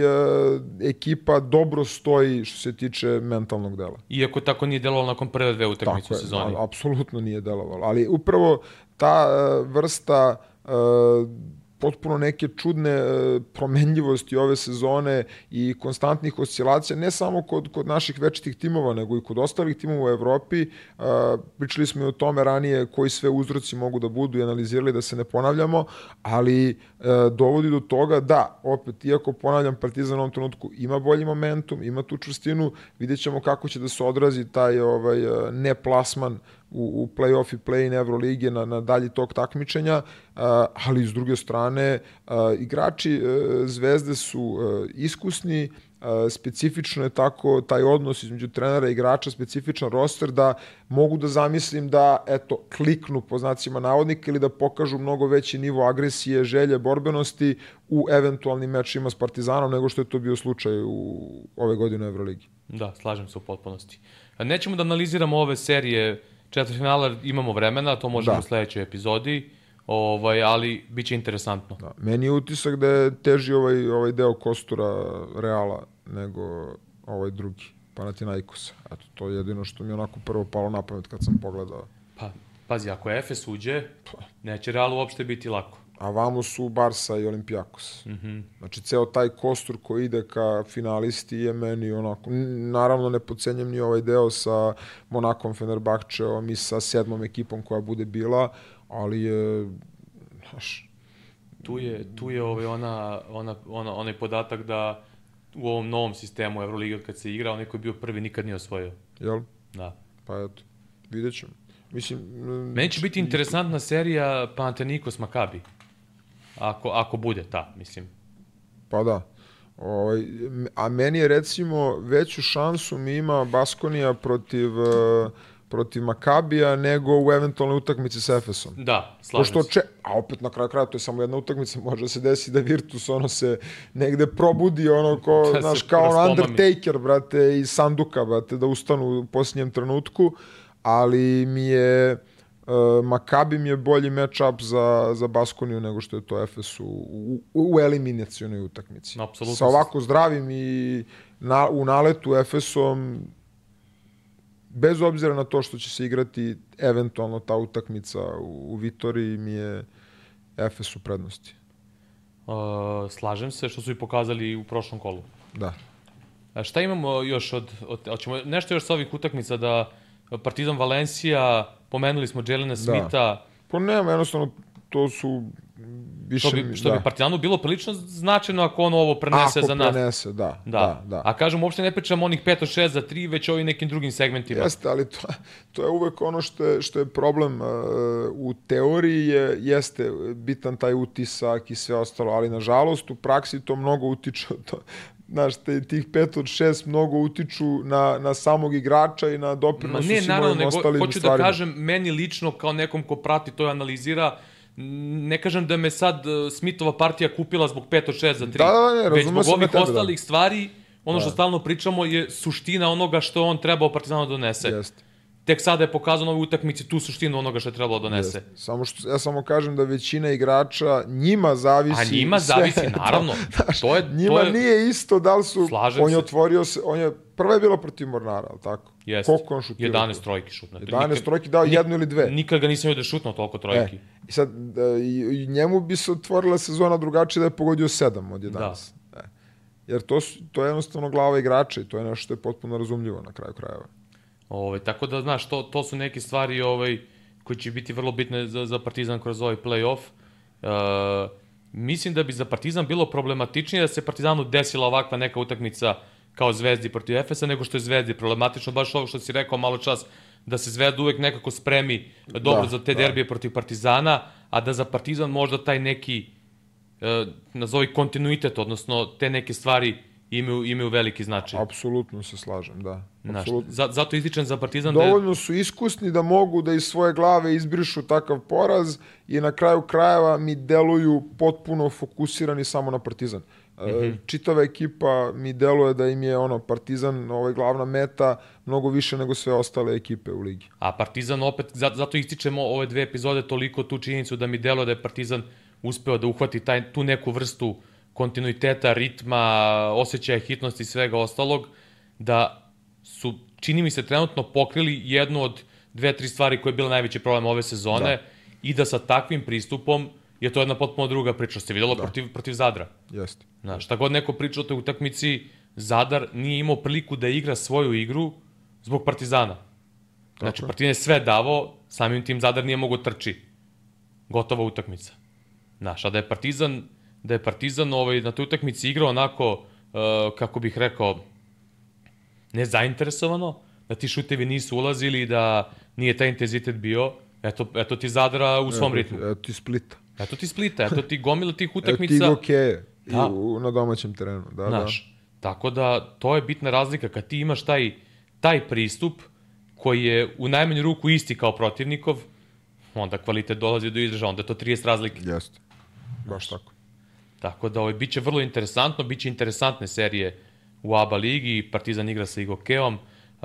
ekipa dobro stoji što se tiče mentalnog dela. Iako tako nije delovalo nakon prve 2 utakmice u sezoni. Tako je, apsolutno nije delovalo. Ali upravo ta vrsta potpuno neke čudne promenljivosti ove sezone i konstantnih oscilacija, ne samo kod naših večitih timova, nego i kod ostalih timova u Evropi. Pričali smo i o tome ranije koji sve uzroci mogu da budu i analizirali da se ne ponavljamo, ali dovodi do toga da, opet, iako ponavljam, Partizan u ovom trenutku ima bolji momentum, ima tu čvrstinu, vidjet ćemo kako će da se odrazi taj neplasman u play-off i play-in Evrolige na dalji tok takmičenja, ali s druge strane igrači Zvezde su iskusni, specifično je tako taj odnos između trenera i igrača, specifičan roster, da mogu da zamislim da, eto, kliknu po znacima navodnika ili da pokažu mnogo veći nivo agresije, želje, borbenosti u eventualnim mečima s Partizanom nego što je to bio slučaj u ove godine u Evroligi. Da, slažem se u potpunosti. Nećemo da analiziramo ove serije četvrtfinala, imamo vremena, to možemo u sledećoj epizodi, ali bit će interesantno. Da. Meni je utisak da je teži ovaj deo kostura Reala nego ovaj drugi, Panathinaikosa. Eto, to je jedino što mi je onako prvo palo na pamet kad sam pogledao. Pa, pazi, ako Efes uđe, neće Realu uopšte biti lako. A vamo su Barsa i Olympiakos. Znači, ceo taj kostur koji ide ka finalisti je meni onako... Naravno, ne podcenjam ni ovaj deo sa Monakom, Fenerbahčeom i sa 7. ekipom koja bude bila, ali je... Tu je onaj podatak da u ovom novom sistemu Euroliga kad se igra, onaj koji je bio prvi nikad nije osvojio. Jel? Da. Pa eto, vidjet ćemo. Mislim... Meni će biti interesantna serija Panathinaikos Makabi. Ako bude ta, mislim. Pa da. A meni je, recimo, veću šansu mi ima Baskonija protiv Makabija nego u eventualnoj utakmici sa Efesom. Da, slažem se. A opet na kraju kraja to je samo jedna utakmica, može se desi da Virtus se negde probudi kao Undertaker, brate, iz sanduka, brate, da ustanu u posljednjem trenutku, ali Makabi mi je bolji match-up za Baskoniju nego što je to Efes u eliminacionoj utakmici. Apsolutno. Sa ovako zdravim i u naletu Efesom, bez obzira na to što će se igrati eventualno ta utakmica u Vitoriji, mi je Efes u prednosti. Slažem se, što su i pokazali u prošlom kolu. Da. Šta imamo još hoćemo nešto još sa ovih utakmica da Partizan Valencija, pomenuli smo Jelena Smitha. Pa nema, jednostavno to su više... Što bi Partizanu bilo prilično značajno ako on ovo prenese za nas. Ako prenese, da. A kažem, uopšte ne pričamo onih 5 od 6 za 3, već ovim nekim drugim segmentima. Jeste, ali to je uvek ono što je problem. U teoriji jeste bitan taj utisak i sve ostalo, ali nažalost u praksi to mnogo utiče. Znaš, tih 5 od 6 mnogo utiču na samog igrača i na doprinosu svim ovim ostalim stvarima. Hoću da kažem, meni lično, kao nekom ko prati to i analizira, ne kažem da me sad Smithova partija kupila zbog 5 od 6 za 3, već zbog ovih ostalih stvari, ono što stalno pričamo je suština onoga što on trebao Partizanu donese. Jeste. Tek sada je pokazano u ovoj utakmici tu suštinu onoga što je trebalo donese. Ja samo kažem da većina igrača njima zavisi. A njima zavisi, naravno. Njima nije isto da li su... On je otvorio se... Prva je bila protiv Mornara, ali tako? Jeste. Koliko on šutirao? 11 trojki šutno. 11 trojki dao jednu ili dve. Nikad ga nisam vidio da šutno toliko trojki. I sad, njemu bi se otvorila sezona drugačije da je pogodio 7 od 11. Jer to je jednostavno glava igrača i to je nešto što je potpuno razumljivo na kraju krajeva. Tako da, znaš, to su neke stvari koje će biti vrlo bitne za Partizan kroz ovaj play-off. Mislim da bi za Partizan bilo problematičnije da se Partizanu desila ovakva neka utakmica kao Zvezdi protiv Efesa, nego što je Zvezdi problematično, baš ovo što si rekao malo čas, da se Zvezda uvek nekako spremi dobro za te derbije protiv Partizana, a da za Partizan možda taj neki, nazovi kontinuitet, odnosno te neke stvari imaju veliki značaj. Apsolutno se slažem, da. Zato ističem za Partizan dovoljno su iskusni da mogu da iz svoje glave izbrišu takav poraz i na kraju krajeva mi deluju potpuno fokusirani samo na Partizan. Čitava ekipa mi deluje da im je Partizan glavna meta mnogo više nego sve ostale ekipe u ligi. A Partizan opet, zato ističemo ove 2 epizode toliko tu činjenicu da mi deluje da je Partizan uspeo da uhvati tu neku vrstu kontinuiteta, ritma, osjećaja hitnosti i svega ostalog, da su, čini mi se, trenutno pokrili jednu od 2-3 stvari koje je bila najveći problem ove sezone i da sa takvim pristupom je to jedna potpuno druga priča. Ste vidjelo protiv Zadra. Jeste. Šta god neko priča o toj utakmici, Zadar nije imao priliku da igra svoju igru zbog Partizana. Znači, Partizan je sve davao, samim tim Zadar nije mogao trči. Gotova utakmica. Znaš, a da je Partizan na toj utakmici igrao onako, kako bih rekao, nezainteresovano, da ti šutevi nisu ulazili, da nije taj intenzitet bio, eto ti Zadra u svom ritmu. Eto ti Splita. Eto ti gomila tih utakmica. Eto ti Gokeje na domaćem terenu. Znaš, tako da to je bitna razlika. Kad ti imaš taj pristup koji je u najmanju ruku isti kao protivnikov, onda kvalitet dolazi do izražaja, onda je to 30 razlike. Jeste, baš tako. Tako da bit će vrlo interesantno, bit će interesantne serije u ABA ligi, Partizan igra sa Igokeom,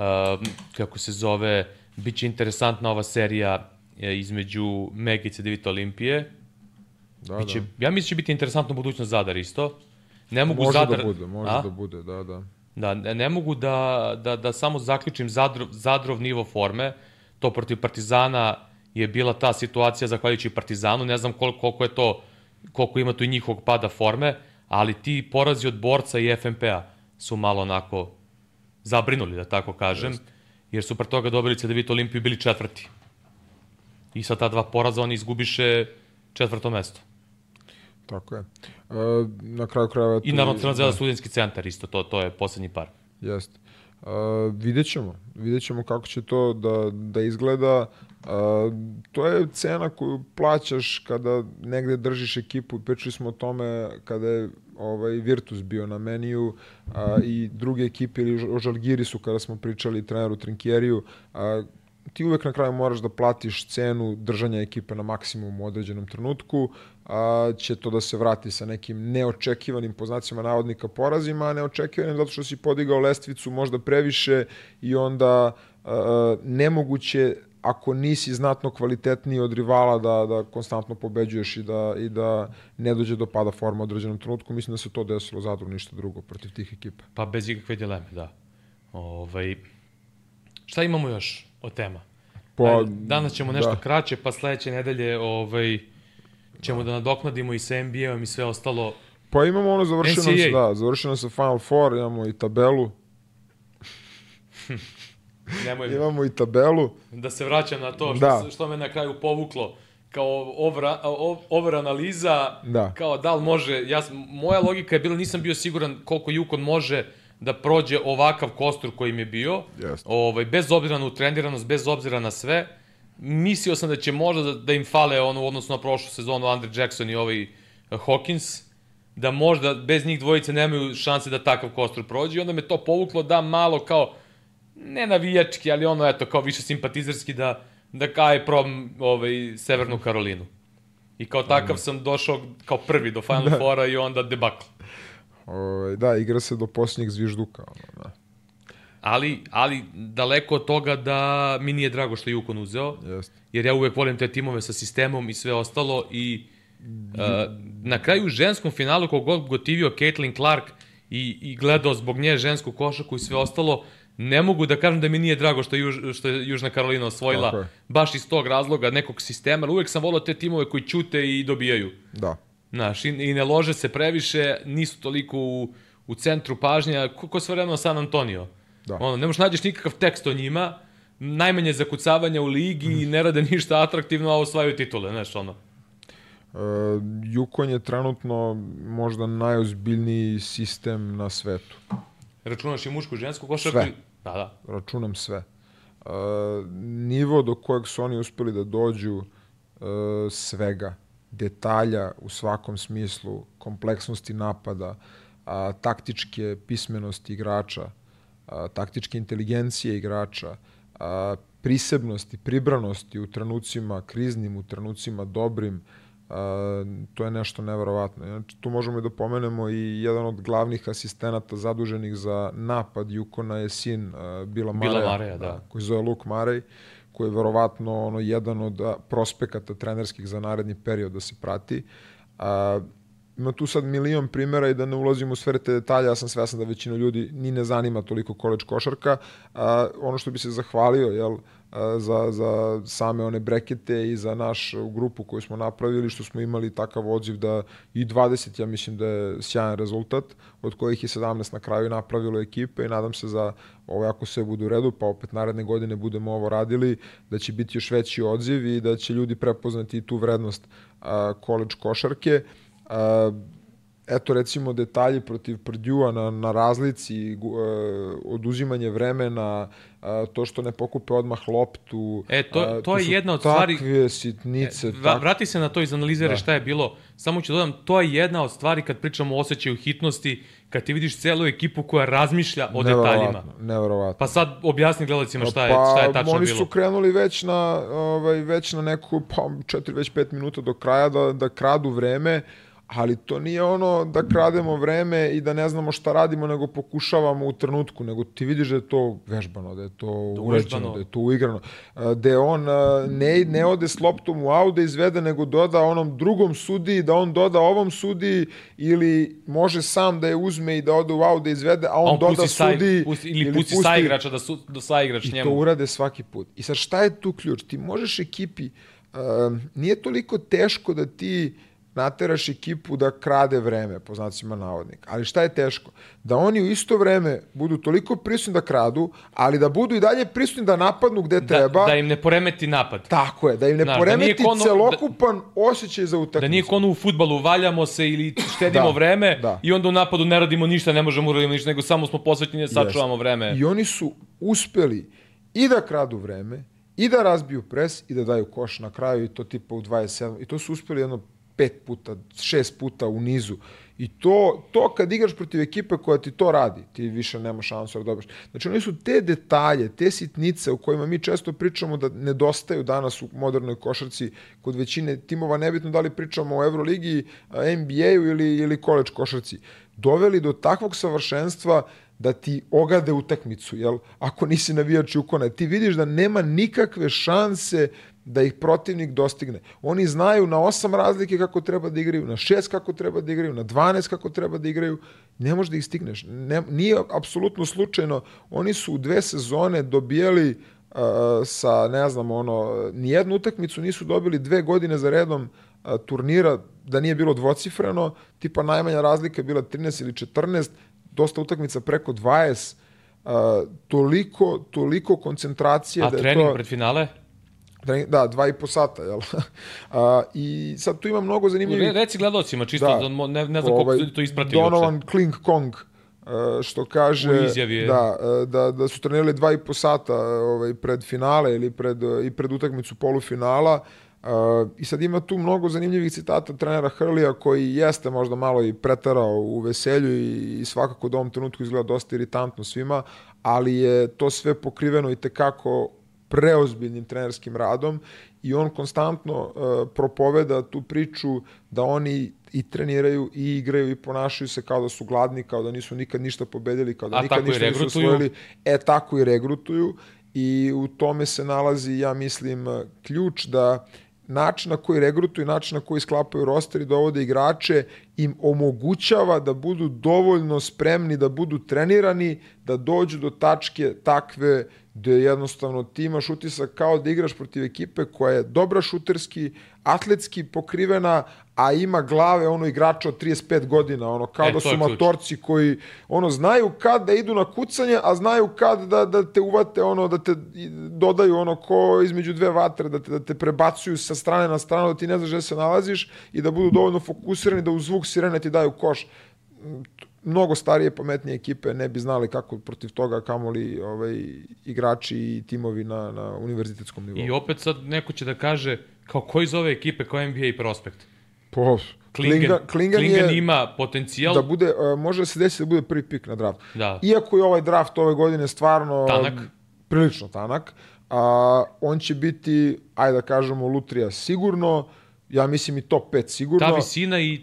kako se zove, bit će interesantna ova serija između Megice i Olimpije. Ja mislim da će biti interesantno budućnost Zadar isto. Može da bude, da. Da, ne mogu da samo zaključim Zadrov nivo forme, to protiv Partizana je bila ta situacija zahvaljujući Partizanu, ne znam koliko ima tu i njihovog pada forme, ali ti porazi od Borca i FNP-a su malo onako zabrinuli, da tako kažem, jer su pre toga dobili CDVita Olimpiju i bili 4. I sa ta 2 poraza oni izgubiše 4. mesto. Tako je. Na kraju krajeva... I naravno Crna Zvezda Studentski centar isto, to je poslednji par. Jeste. Vidjet ćemo kako će to da izgleda. To je cena koju plaćaš kada negde držiš ekipu. Pričali smo o tome kada je Virtus bio na meniju i druge ekipe ili o Žalgirisu kada smo pričali treneru Trinkjeriju. Ti uvek na kraju moraš da platiš cenu držanja ekipe na maksimum u određenom trenutku, će to da se vrati sa nekim neočekivanim, po znacima navodnika, porazima, a neočekivanim zato što si podigao lestvicu možda previše i onda nemoguće, ako nisi znatno kvalitetniji od rivala, da konstantno pobeđuješ i da ne dođe do pada forma u određenom trenutku. Mislim da se to desilo Zadru, ništa drugo protiv tih ekipa. Pa bez ikakve dileme, da. Šta imamo još od tema? Danas ćemo nešto kraće, pa sledeće nedelje ćemo da nadoknadimo i sa NBA-om i sve ostalo. Pa imamo završeno sa Final Four, imamo i tabelu. Imamo i tabelu. Da se vraćam na to što me na kraju povuklo. kao over analiza, kao da li može, moja logika je bila, nisam bio siguran koliko Yukon može da prođe ovakav kostur koji im je bio, bez obzira na utrendiranost, bez obzira na sve. Mislio sam da će možda da im fale u odnosu na prošlu sezonu Andre Jackson i Hawkins, da možda bez njih dvojice nemaju šanse da takav kostur prođe i onda me to povuklo da malo kao, ne navijački, ali kao više simpatizerski da kaj probam Severnu Karolinu. I kao takav sam došao kao prvi do Final Fora i onda debakl. Da, igra se do posljednjeg zvižduka. Ali daleko od toga da mi nije drago što je Yukon uzeo, jer ja uvek volim te timove sa sistemom i sve ostalo i na kraju u ženskom finalu kogod gotivio Caitlin Clark i gledao zbog nje žensku košarku i sve ostalo, ne mogu da kažem da mi nije drago što je Južna Karolina osvojila, baš iz tog razloga nekog sistema, ali uvek sam volao te timove koji ćute i dobijaju. Da. Znaš, i ne lože se previše, nisu toliko u centru pažnja, ko sve vremena San Antonio. Ne možeš nađeš nikakav tekst o njima, najmanje zakucavanja u ligi i ne rade ništa atraktivno, a osvajaju titule, znaš ono. Yukon je trenutno možda najozbiljniji sistem na svetu. Računaš i mušku, žensku košarku? Sve. Računam sve. Nivo do kojeg su oni uspeli da dođu svega, detalja u svakom smislu, kompleksnosti napada, taktičke pismenosti igrača, taktičke inteligencije igrača, prisebnosti, pribranosti u trenucima kriznim, u trenucima dobrim, to je nešto neverovatno. Znači, tu možemo i da pomenemo i jedan od glavnih asistenata zaduženih za napad Yukona je sin Bila Mareja, koji zove Luke Marej, koji je verovatno jedan od prospekata trenerskih za naredni period da se prati. Ima tu sad milion primjera i da ne ulazim u sve te detalje, ja sam svestan da većinu ljudi ni ne zanima toliko koleđ košarka. Ono što bi se zahvalio za same one brekete i za našu grupu koju smo napravili, što smo imali takav odziv da i 20, ja mislim da je sjajan rezultat, od kojih je 17 na kraju napravilo ekipe i nadam se za ovo, ako sve bude u redu, pa opet naredne godine budemo ovo radili, da će biti još veći odziv i da će ljudi prepoznati i tu vrednost koleđ košarke. Eto, recimo, detalji protiv Purdue-a na razlici, oduzimanje vremena, to što ne pokupe odmah loptu. To je jedna od stvari... Takve sitnice. Vrati se na to, izanaliziraj šta je bilo. Samo ću dodam, to je jedna od stvari kad pričamo o osjećaju hitnosti, kad ti vidiš celu ekipu koja razmišlja o detaljima. Neverovatno. Pa sad objasni gledalcima šta je tačno bilo. Oni su krenuli već na neku 4-5 minuta do kraja da kradu vreme, ali to nije ono da krademo vreme i da ne znamo šta radimo, nego pokušavamo u trenutku, nego ti vidiš da je to vežbano, da je to uređeno, da je to uigrano, da on ne ode s loptom u aut da izvede, nego doda onom drugom sudiji, da on doda ovom sudiji, ili može sam da je uzme i da ode u aut da izvede, a on doda sudiji. Ili pusti saigrača da saigrač njemu. I to urade svaki put. I sad šta je tu ključ? Ti možeš ekipi, nije toliko teško da ti nateraš ekipu da krade vreme, po znacima navodnika. Ali šta je teško? Da oni u isto vreme budu toliko prisutni da kradu, ali da budu i dalje prisutni da napadnu gde treba. Da im ne poremeti napad. Tako je, da im ne poremeti celokupan osjećaj za utakmicu. Da nije kono u fudbalu, valjamo se ili štedimo vreme i onda u napadu ne radimo ništa, ne možemo uraditi ništa, nego samo smo posvećeni da sačuvamo vreme. I oni su uspeli i da kradu vreme, i da razbiju pres, i da daju koš na kraju, i to tipa u 27. I to su uspeli 5 puta, 6 puta u nizu. I to kad igraš protiv ekipe koja ti to radi, ti više nema šansu da dobiš. Znači, oni su te detalje, te sitnice u kojima mi često pričamo da nedostaju danas u modernoj košarci kod većine timova, nebitno da li pričamo o Euroligi, NBA-u ili koleđ košarci, doveli do takvog savršenstva da ti ogade utakmicu, jel? Ako nisi navijač Yukona, ti vidiš da nema nikakve šanse da ih protivnik dostigne. Oni znaju na 8 razlike kako treba da igraju, na 6 kako treba da igraju, na 12 kako treba da igraju. Ne možeš da ih stigneš. Nije apsolutno slučajno. Oni su u 2 sezone dobijali sa, ne znam, nijednu utakmicu nisu dobili 2 godine za redom turnira da nije bilo dvocifreno, tipa najmanja razlika je bila 13 ili 14, dosta utakmica preko 20, toliko koncentracije. A trening pred finale? Da, 2,5 sata, jel? I sad tu ima mnogo zanimljivih... Reci gledalcima, čisto, da, ne znam koliko to isprati Donovan uopšte. Kling Kong, što kaže da su trenirali 2,5 sata pred finale ili pred utakmicu polufinala. I sad ima tu mnogo zanimljivih citata trenera Hurleya koji jeste možda malo i pretarao u veselju i svakako da u ovom trenutku izgleda dosta iritantno svima, ali je to sve pokriveno i tekako preozbiljnim trenerskim radom i on konstantno propoveda tu priču da oni i treniraju i igraju i ponašaju se kao da su gladni, kao da nisu nikad ništa pobedili, kao da nikad ništa nisu osvojili. Tako i regrutuju i u tome se nalazi, ja mislim, ključ da način na koji regrutuju, način na koji sklapaju roster i dovode igrače im omogućava da budu dovoljno spremni, da budu trenirani, da dođu do tačke takve gde jednostavno ti imaš utisak kao da igraš protiv ekipe koja je dobra šuterski, atletski pokrivena, a ima glave igrača od 35 godina, kao da su matorci koji znaju kad da idu na kucanje, a znaju kad da te uvate, da te dodaju ko između dve vatre, da te prebacuju sa strane na stranu, da ti ne znaš gde se nalaziš i da budu dovoljno fokusirani da uz zvuk sirene ti daju koš. Mnogo starije, pametnije ekipe ne bi znali kako protiv toga, kamoli igrači i timovi na univerzitetskom nivou. I opet sad neko će da kaže kao ko iz ove ekipe, kao NBA prospekt? Klingen ima potencijal. Da bude, može da se desi da bude prvi pik na draft. Da. Iako je ovaj draft ove godine stvarno prilično tanak, on će biti, ajde da kažemo, lutrija sigurno, ja mislim i top 5 sigurno. Ta visina i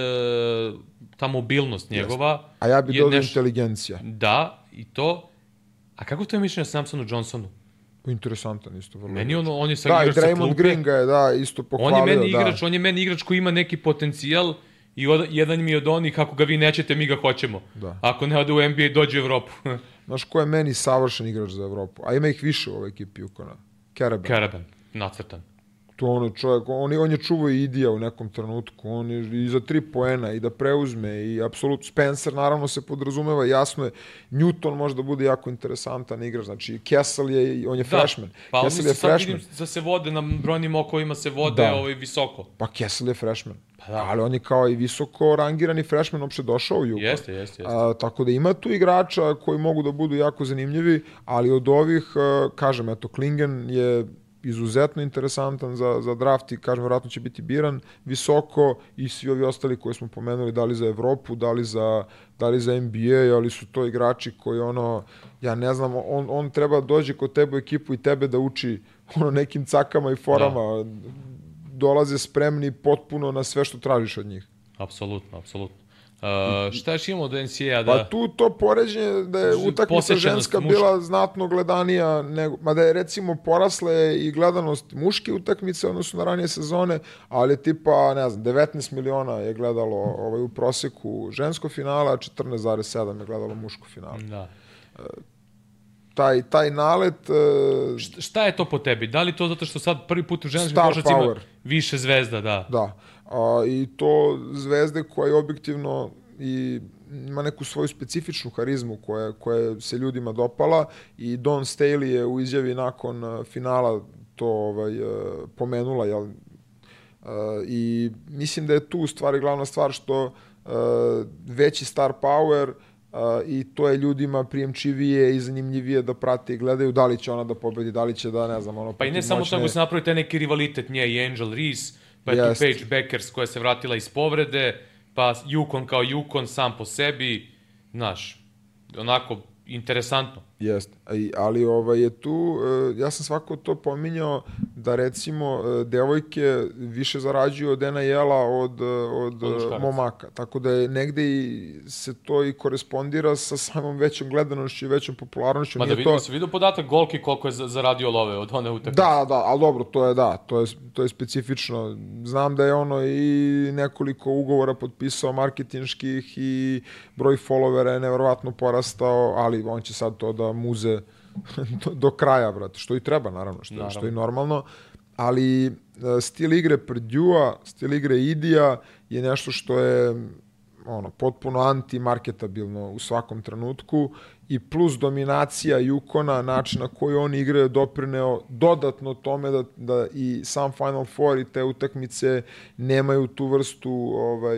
ta mobilnost njegova. A ja bih dodao inteligencija. Da, i to. A kako to je mišljenje o Samsonu Johnsonu? Interesantan isto. Meni on je sa igrač sa klupe. Da, i Draymond Green ga je isto pohvalio. On je meni igrač koji ima neki potencijal i jedan mi je od onih, ako ga vi nećete, mi ga hoćemo. Da. Ako ne ode u NBA, dođe u Evropu. Znaš ko je meni savršen igrač za Evropu? A ima ih više u ovoj ekipi Ukona. Keraban, nacrtan. To čovjek, on je čuvao i Idija u nekom trenutku, on je i za 3 poena i da preuzme i apsolutno Spencer naravno se podrazumeva, jasno je, Newton može da bude jako interesantan igrač, znači Kessel on je freshman. Pa Kessel je freshman. Vidim da se vode na brojnim okovima se vode visoko. Pa Kessel je freshman, ali on je kao i visoko rangirani freshman uopšte došao u Jugo. Jeste. Tako da ima tu igrača koji mogu da budu jako zanimljivi, ali od ovih, kažem, Klingen je izuzetno interesantan za draft i kažem, vjerojatno će biti biran visoko i svi ovi ostali koje smo pomenuli, da li za Evropu, da li za NBA, ali su to igrači koji ja ne znam, on treba dođe kod tebe u ekipu i tebe da uči nekim cakama i forama, dolaze spremni potpuno na sve što tražiš od njih. Apsolutno. Šta još imamo do NCAA? Pa tu to poređenje da je utakmica ženska bila znatno gledanija, mada je recimo porasla i gledanost muške utakmice odnosno na ranije sezone, ali tipa, ne znam, 19 miliona je gledalo u proseku žensko finala, a 14,7 je gledalo muško finala. Da. Taj nalet... Šta je to po tebi? Da li to zato što sad prvi put u ženskim košarcima više zvezda, Da. I to zvezde koje objektivno ima neku svoju specifičnu harizmu koja se ljudima dopala i Dawn Staley je u izjavi nakon finala to pomenula, i mislim da je tu glavna stvar što veći star power i to je ljudima prijemčivije i zanimljivije da prate i gledaju da li će ona da pobedi, da li će da, ne znam, pa i ne samo tako se napravi taj neki rivalitet nje i Angel Reese, pa je tu Paige Beckers koja se vratila iz povrede, pa Yukon kao Yukon sam po sebi, znaš, onako interesantno. Jeste, ali je tu, ja sam svako to pominjao da recimo devojke više zarađuju od NIL-a od momaka, tako da je negde se to i korespondira sa samom većom gledanošću i većom popularnošću. Mada si vidio podatak Golki koliko je zaradio love od one utakmice? Da, ali dobro, to je specifično. Znam da je i nekoliko ugovora potpisao marketinških i broj followera je neverovatno porastao, ali on će sad to da muze do kraja, brate, što i treba, naravno, što je normalno, ali stil igre Purdue-a, stil igre Idija je nešto što je potpuno anti-marketabilno u svakom trenutku i plus dominacija Yukona, način na koji oni igraju doprineo dodatno tome da i sam Final Four i te utakmice nemaju tu vrstu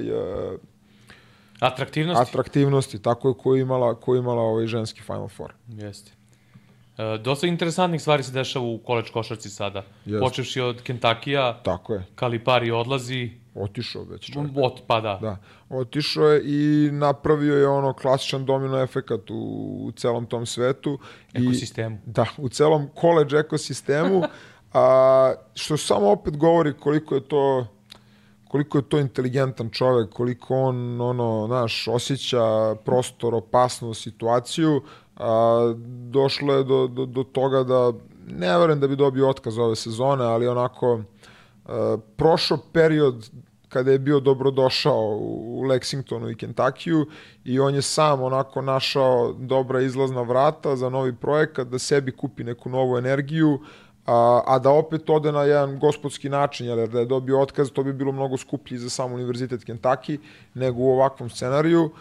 atraktivnosti, tako je koju imala ženski Final Four. Jeste. Dosta interesantnih stvari se dešava u koleđ košarci sada. Počevši od Kentakija, Kalipari odlazi. Otišao već čak. Da. Otišao je i napravio je klasičan domino efekat u celom tom svetu. Ekosistemu. U celom koleđ ekosistemu. Što samo opet govori koliko je to inteligentan čovek, koliko on osjeća prostor, opasnost, situaciju. Došlo je do toga da ne verujem da bi dobio otkaz ove sezone, ali onako prošao period kada je bio dobrodošao u Lexingtonu i Kentakiju i on je sam onako našao dobra izlazna vrata za novi projekat, da sebi kupi neku novu energiju, a da opet ode na jedan gospodski način, jer da je dobio otkaz, to bi bilo mnogo skuplji za sam Univerzitet Kentucky nego u ovakvom scenariju.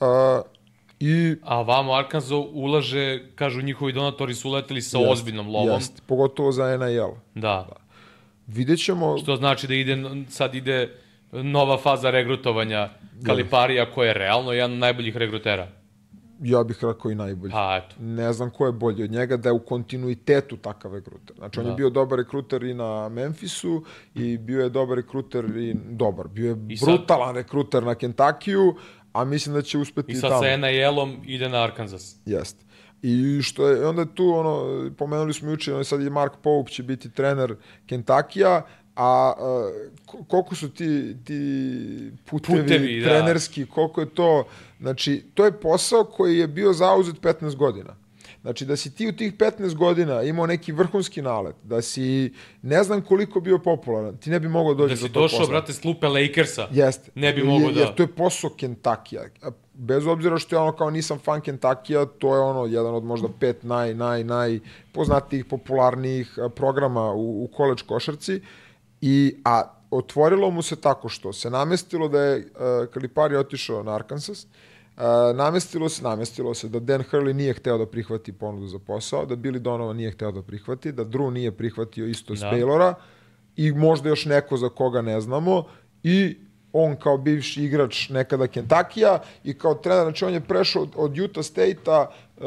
A vamo Arkansas ulaže, kažu njihovi donatori su uleteli sa ozbiljnom lovom. Pogotovo za NIL. Da. Vidjet ćemo... Što znači da sad ide nova faza regrutovanja Kaliparija, koja je realno jedan od najboljih regrutera. Ja bih rekao i najbolji. Ne znam ko je bolji od njega, da je u kontinuitetu takav regruter. Znači, on je bio dobar rekruter i na Memphisu i bio je dobar rekruter bio je brutalan rekruter na Kentakiju, a mislim da će uspeti i tamo. I sad sa NIL-om ide na Arkansas. Jeste. I što je, onda je tu, pomenuli smo juče, sad i Mark Pope će biti trener Kentakija, a koliko su ti putevi trenerski, koliko je to, znači, to je posao koji je bio zauzet 15 godina. Znači, da si ti u tih 15 godina imao neki vrhunski nalet, da si ne znam koliko bio popularan, ti ne bi mogao doći do tog posla. Da si došao, brate, s klupe Lakersa, ne bi mogao jer to je posao Kentakija. Bez obzira što je kao nisam fan Kentakija, to je jedan od možda 5 najpoznatijih, popularnijih programa u koleđ košarci. A otvorilo mu se tako što se namestilo da je Kalipari otišao na Arkansas, namestilo se da Dan Hurley nije hteo da prihvati ponudu za posao, da Billy Donovan nije hteo da prihvati, da Drew nije prihvatio isto s Baylora i možda još neko za koga ne znamo i on kao bivši igrač nekada Kentakija i kao trener, znači on je prešao od Utah State-a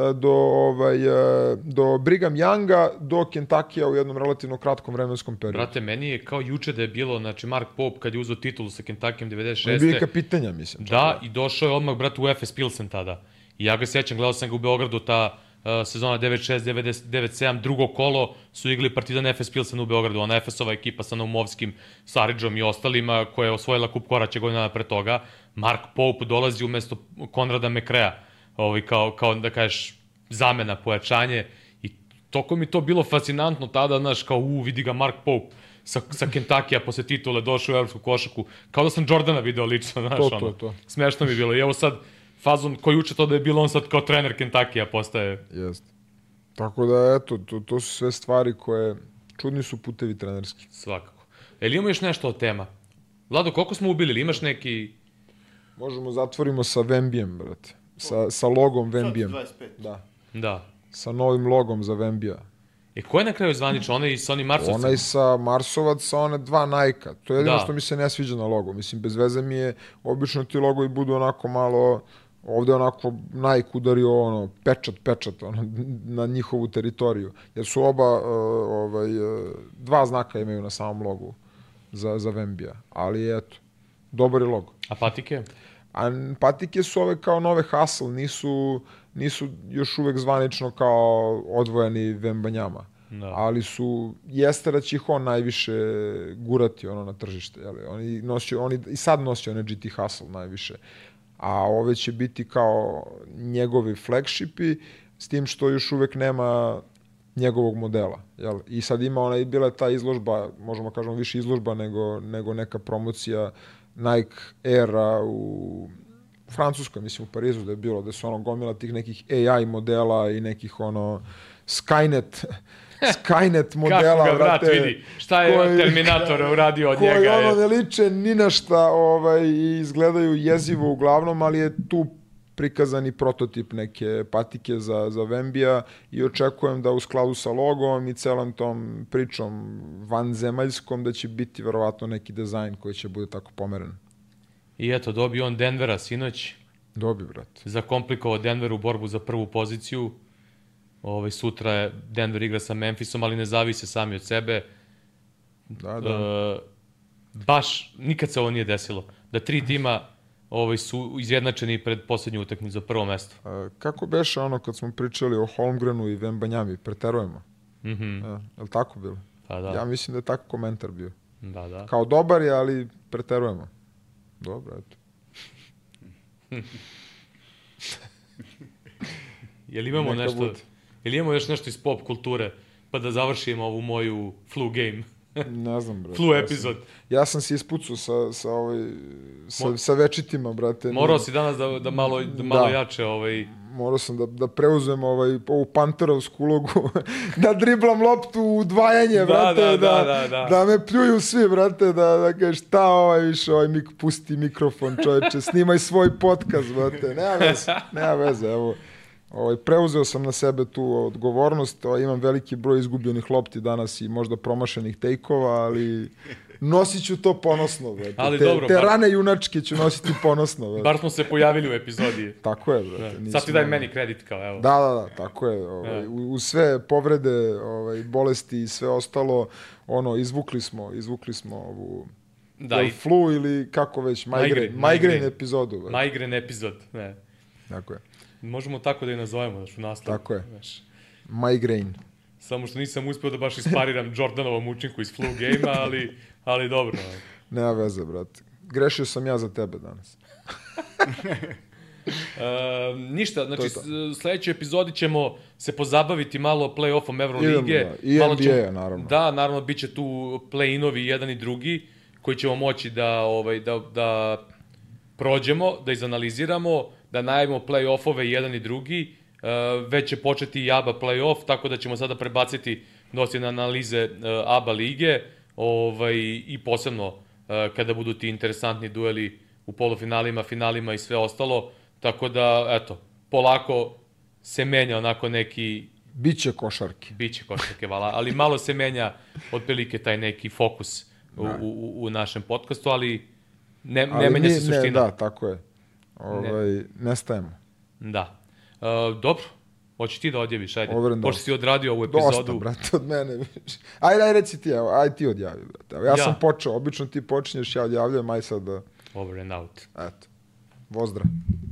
do Brigham Younga do Kentakija u jednom relativno kratkom vremenskom periodu. Brate, meni je kao juče da je bilo, znači Mark Pope kad je uzeo titulu sa Kentakijom 96. On je bio kapitanja, mislim. Da, i došao je odmah, brate, u FS Pilsen tada. I ja ga sjećam, gledao sam ga u Beogradu, ta sezona 96-97, drugo kolo su igrali Partizan FS Pilsen u Beogradu, ona FS-ova ekipa sa Naumovskim, Saridžom i ostalima, koja je osvojila kup Koraća godina pre toga. Mark Pope dolazi umesto Konrada McRae, kao da kažeš zamena, pojačanje, i toko mi to bilo fascinantno tada, znaš, kao vidi ga Mark Pope sa Kentakija posle titule došao u evropsku košarku, kao da sam Jordana video lično, znaš, to. Smešno mi bilo. I evo sad fazon koji uče to da je bilo on sad kao trener Kentakija postaje. Jeste. Tako da, eto, to su sve stvari koje, čudni su putevi trenerski. Svakako. Ili imamo još nešto od tema? Vlado, koliko smo ubili? Ili imaš neki... Možemo zatvorimo sa Vembijem, brate. Sa logom Vembijem. 25. Da. Sa novim logom za Vembija. Ko je na kraju zvanično? Onaj sa onim Marsovcem? Onaj sa Marsovac, sa one dva Nike-a. To je jedino što mi se ne sviđa na logo. Mislim, bez veze mi je, obično ti logovi budu onako malo, ovde onako Nike udario pečat na njihovu teritoriju. Jer su oba, dva znaka imaju na samom logu za Vembija. Ali eto, dobar je logo. A patike? A patike su ove kao nove Hustle, nisu još uvek zvanično kao odvojeni Vembanjama. Da. Ali jeste da će ih on najviše gurati na tržište. Oni i sad nosi one GT Hustle najviše. A ove će biti kao njegovi flagshipi, s tim što još uvek nema njegovog modela. Jel? I sad bila je ta izložba, možemo kažemo više izložba nego neka promocija Nike Air-a u Francuskoj, mislim u Parizu da je bilo, da su gomila tih nekih AI modela i nekih Skynet modela. Kako ga brat brate, vidi? Šta je Terminator uradio od njega? Koji ono ne liče ni na šta i izgledaju jezivo uglavnom, ali je tu prikazani prototip neke patike za Vembija i očekujem da u skladu sa logom i celom tom pričom vanzemaljskom da će biti verovatno neki dizajn koji će bude tako pomeren. I eto, dobio on Denvera sinoć. Dobi, brate. Zakomplikovao Denver u borbu za prvu poziciju. Sutra je Denver igra sa Memphisom, ali ne zavise sami od sebe. Da. Baš nikad se ovo nije desilo. Da 3 tima su izjednačeni pred posljednju utakmicu za prvo mesto. Kako beše ono kad smo pričali o Holmgrenu i Wembanjami? Preterujemo. Je li tako bilo? Pa da. Ja mislim da je tako komentar bio. Da. Kao dobar je, ali preterujemo. Dobro, eto. Jel imamo još nešto iz pop kulture, pa da završimo ovu moju flu game? Ne znam, brate. Flu epizod. Ja sam se ispucao sa večitima, brate. Morao si danas da malo jače Morao sam da preuzem ovu panterovsku ulogu, da driblam loptu u udvajanje, brate, da me pljuju svi, brate, da kaže šta više, pusti mikrofon, čoveče, snimaj svoj podcast, brate, nema veze, evo. Preuzeo sam na sebe tu odgovornost, imam veliki broj izgubljenih lopti danas i možda promašenih tejkova, ali nosit ću to ponosno. Ali dobro, te rane junačke ću nositi ponosno. Bar smo se pojavili u epizodi. Tako je, brate. Sad ti daj meni kredit kao, evo. Da, tako je. U sve povrede, bolesti i sve ostalo, izvukli smo ovu flu ili kako već, migraine epizodu. Migraine epizod, ne. Tako je. Možemo tako da je nazovemo, u nastavu. Tako je. Migraine. Samo što nisam uspio da baš ispariram Jordanovom učinku iz flu game-a, ali dobro. Nema veze, brate. Grešio sam ja za tebe danas. Ništa, znači u sledećoj epizodi ćemo se pozabaviti malo play-offom Evrolige. I NBA-a, naravno. Da, naravno, bit će tu play-inovi jedan i drugi, koji ćemo moći da prođemo, da izanaliziramo, da najavimo play-offove jedan i drugi. Već će početi i ABA play-off, tako da ćemo sada prebaciti dosta analize ABA lige i posebno kada budu ti interesantni dueli u polufinalima, finalima i sve ostalo. Tako da, eto, polako se menja onako neki... Biće košarke, ali malo se menja otprilike taj neki fokus u našem podcastu, ali ne menja se suština. Da, tako je. Nestajemo. Da. Dobro, hoći ti da odjaviš, ajde. Pošto si odradio ovu epizodu. Dosta, brate, od mene. Ajde, reci ti, ajde ti odjavi, brate. Ja sam počeo, obično ti počinješ, ja odjavljujem, aj sad da... Over and out. Eto, pozdrav.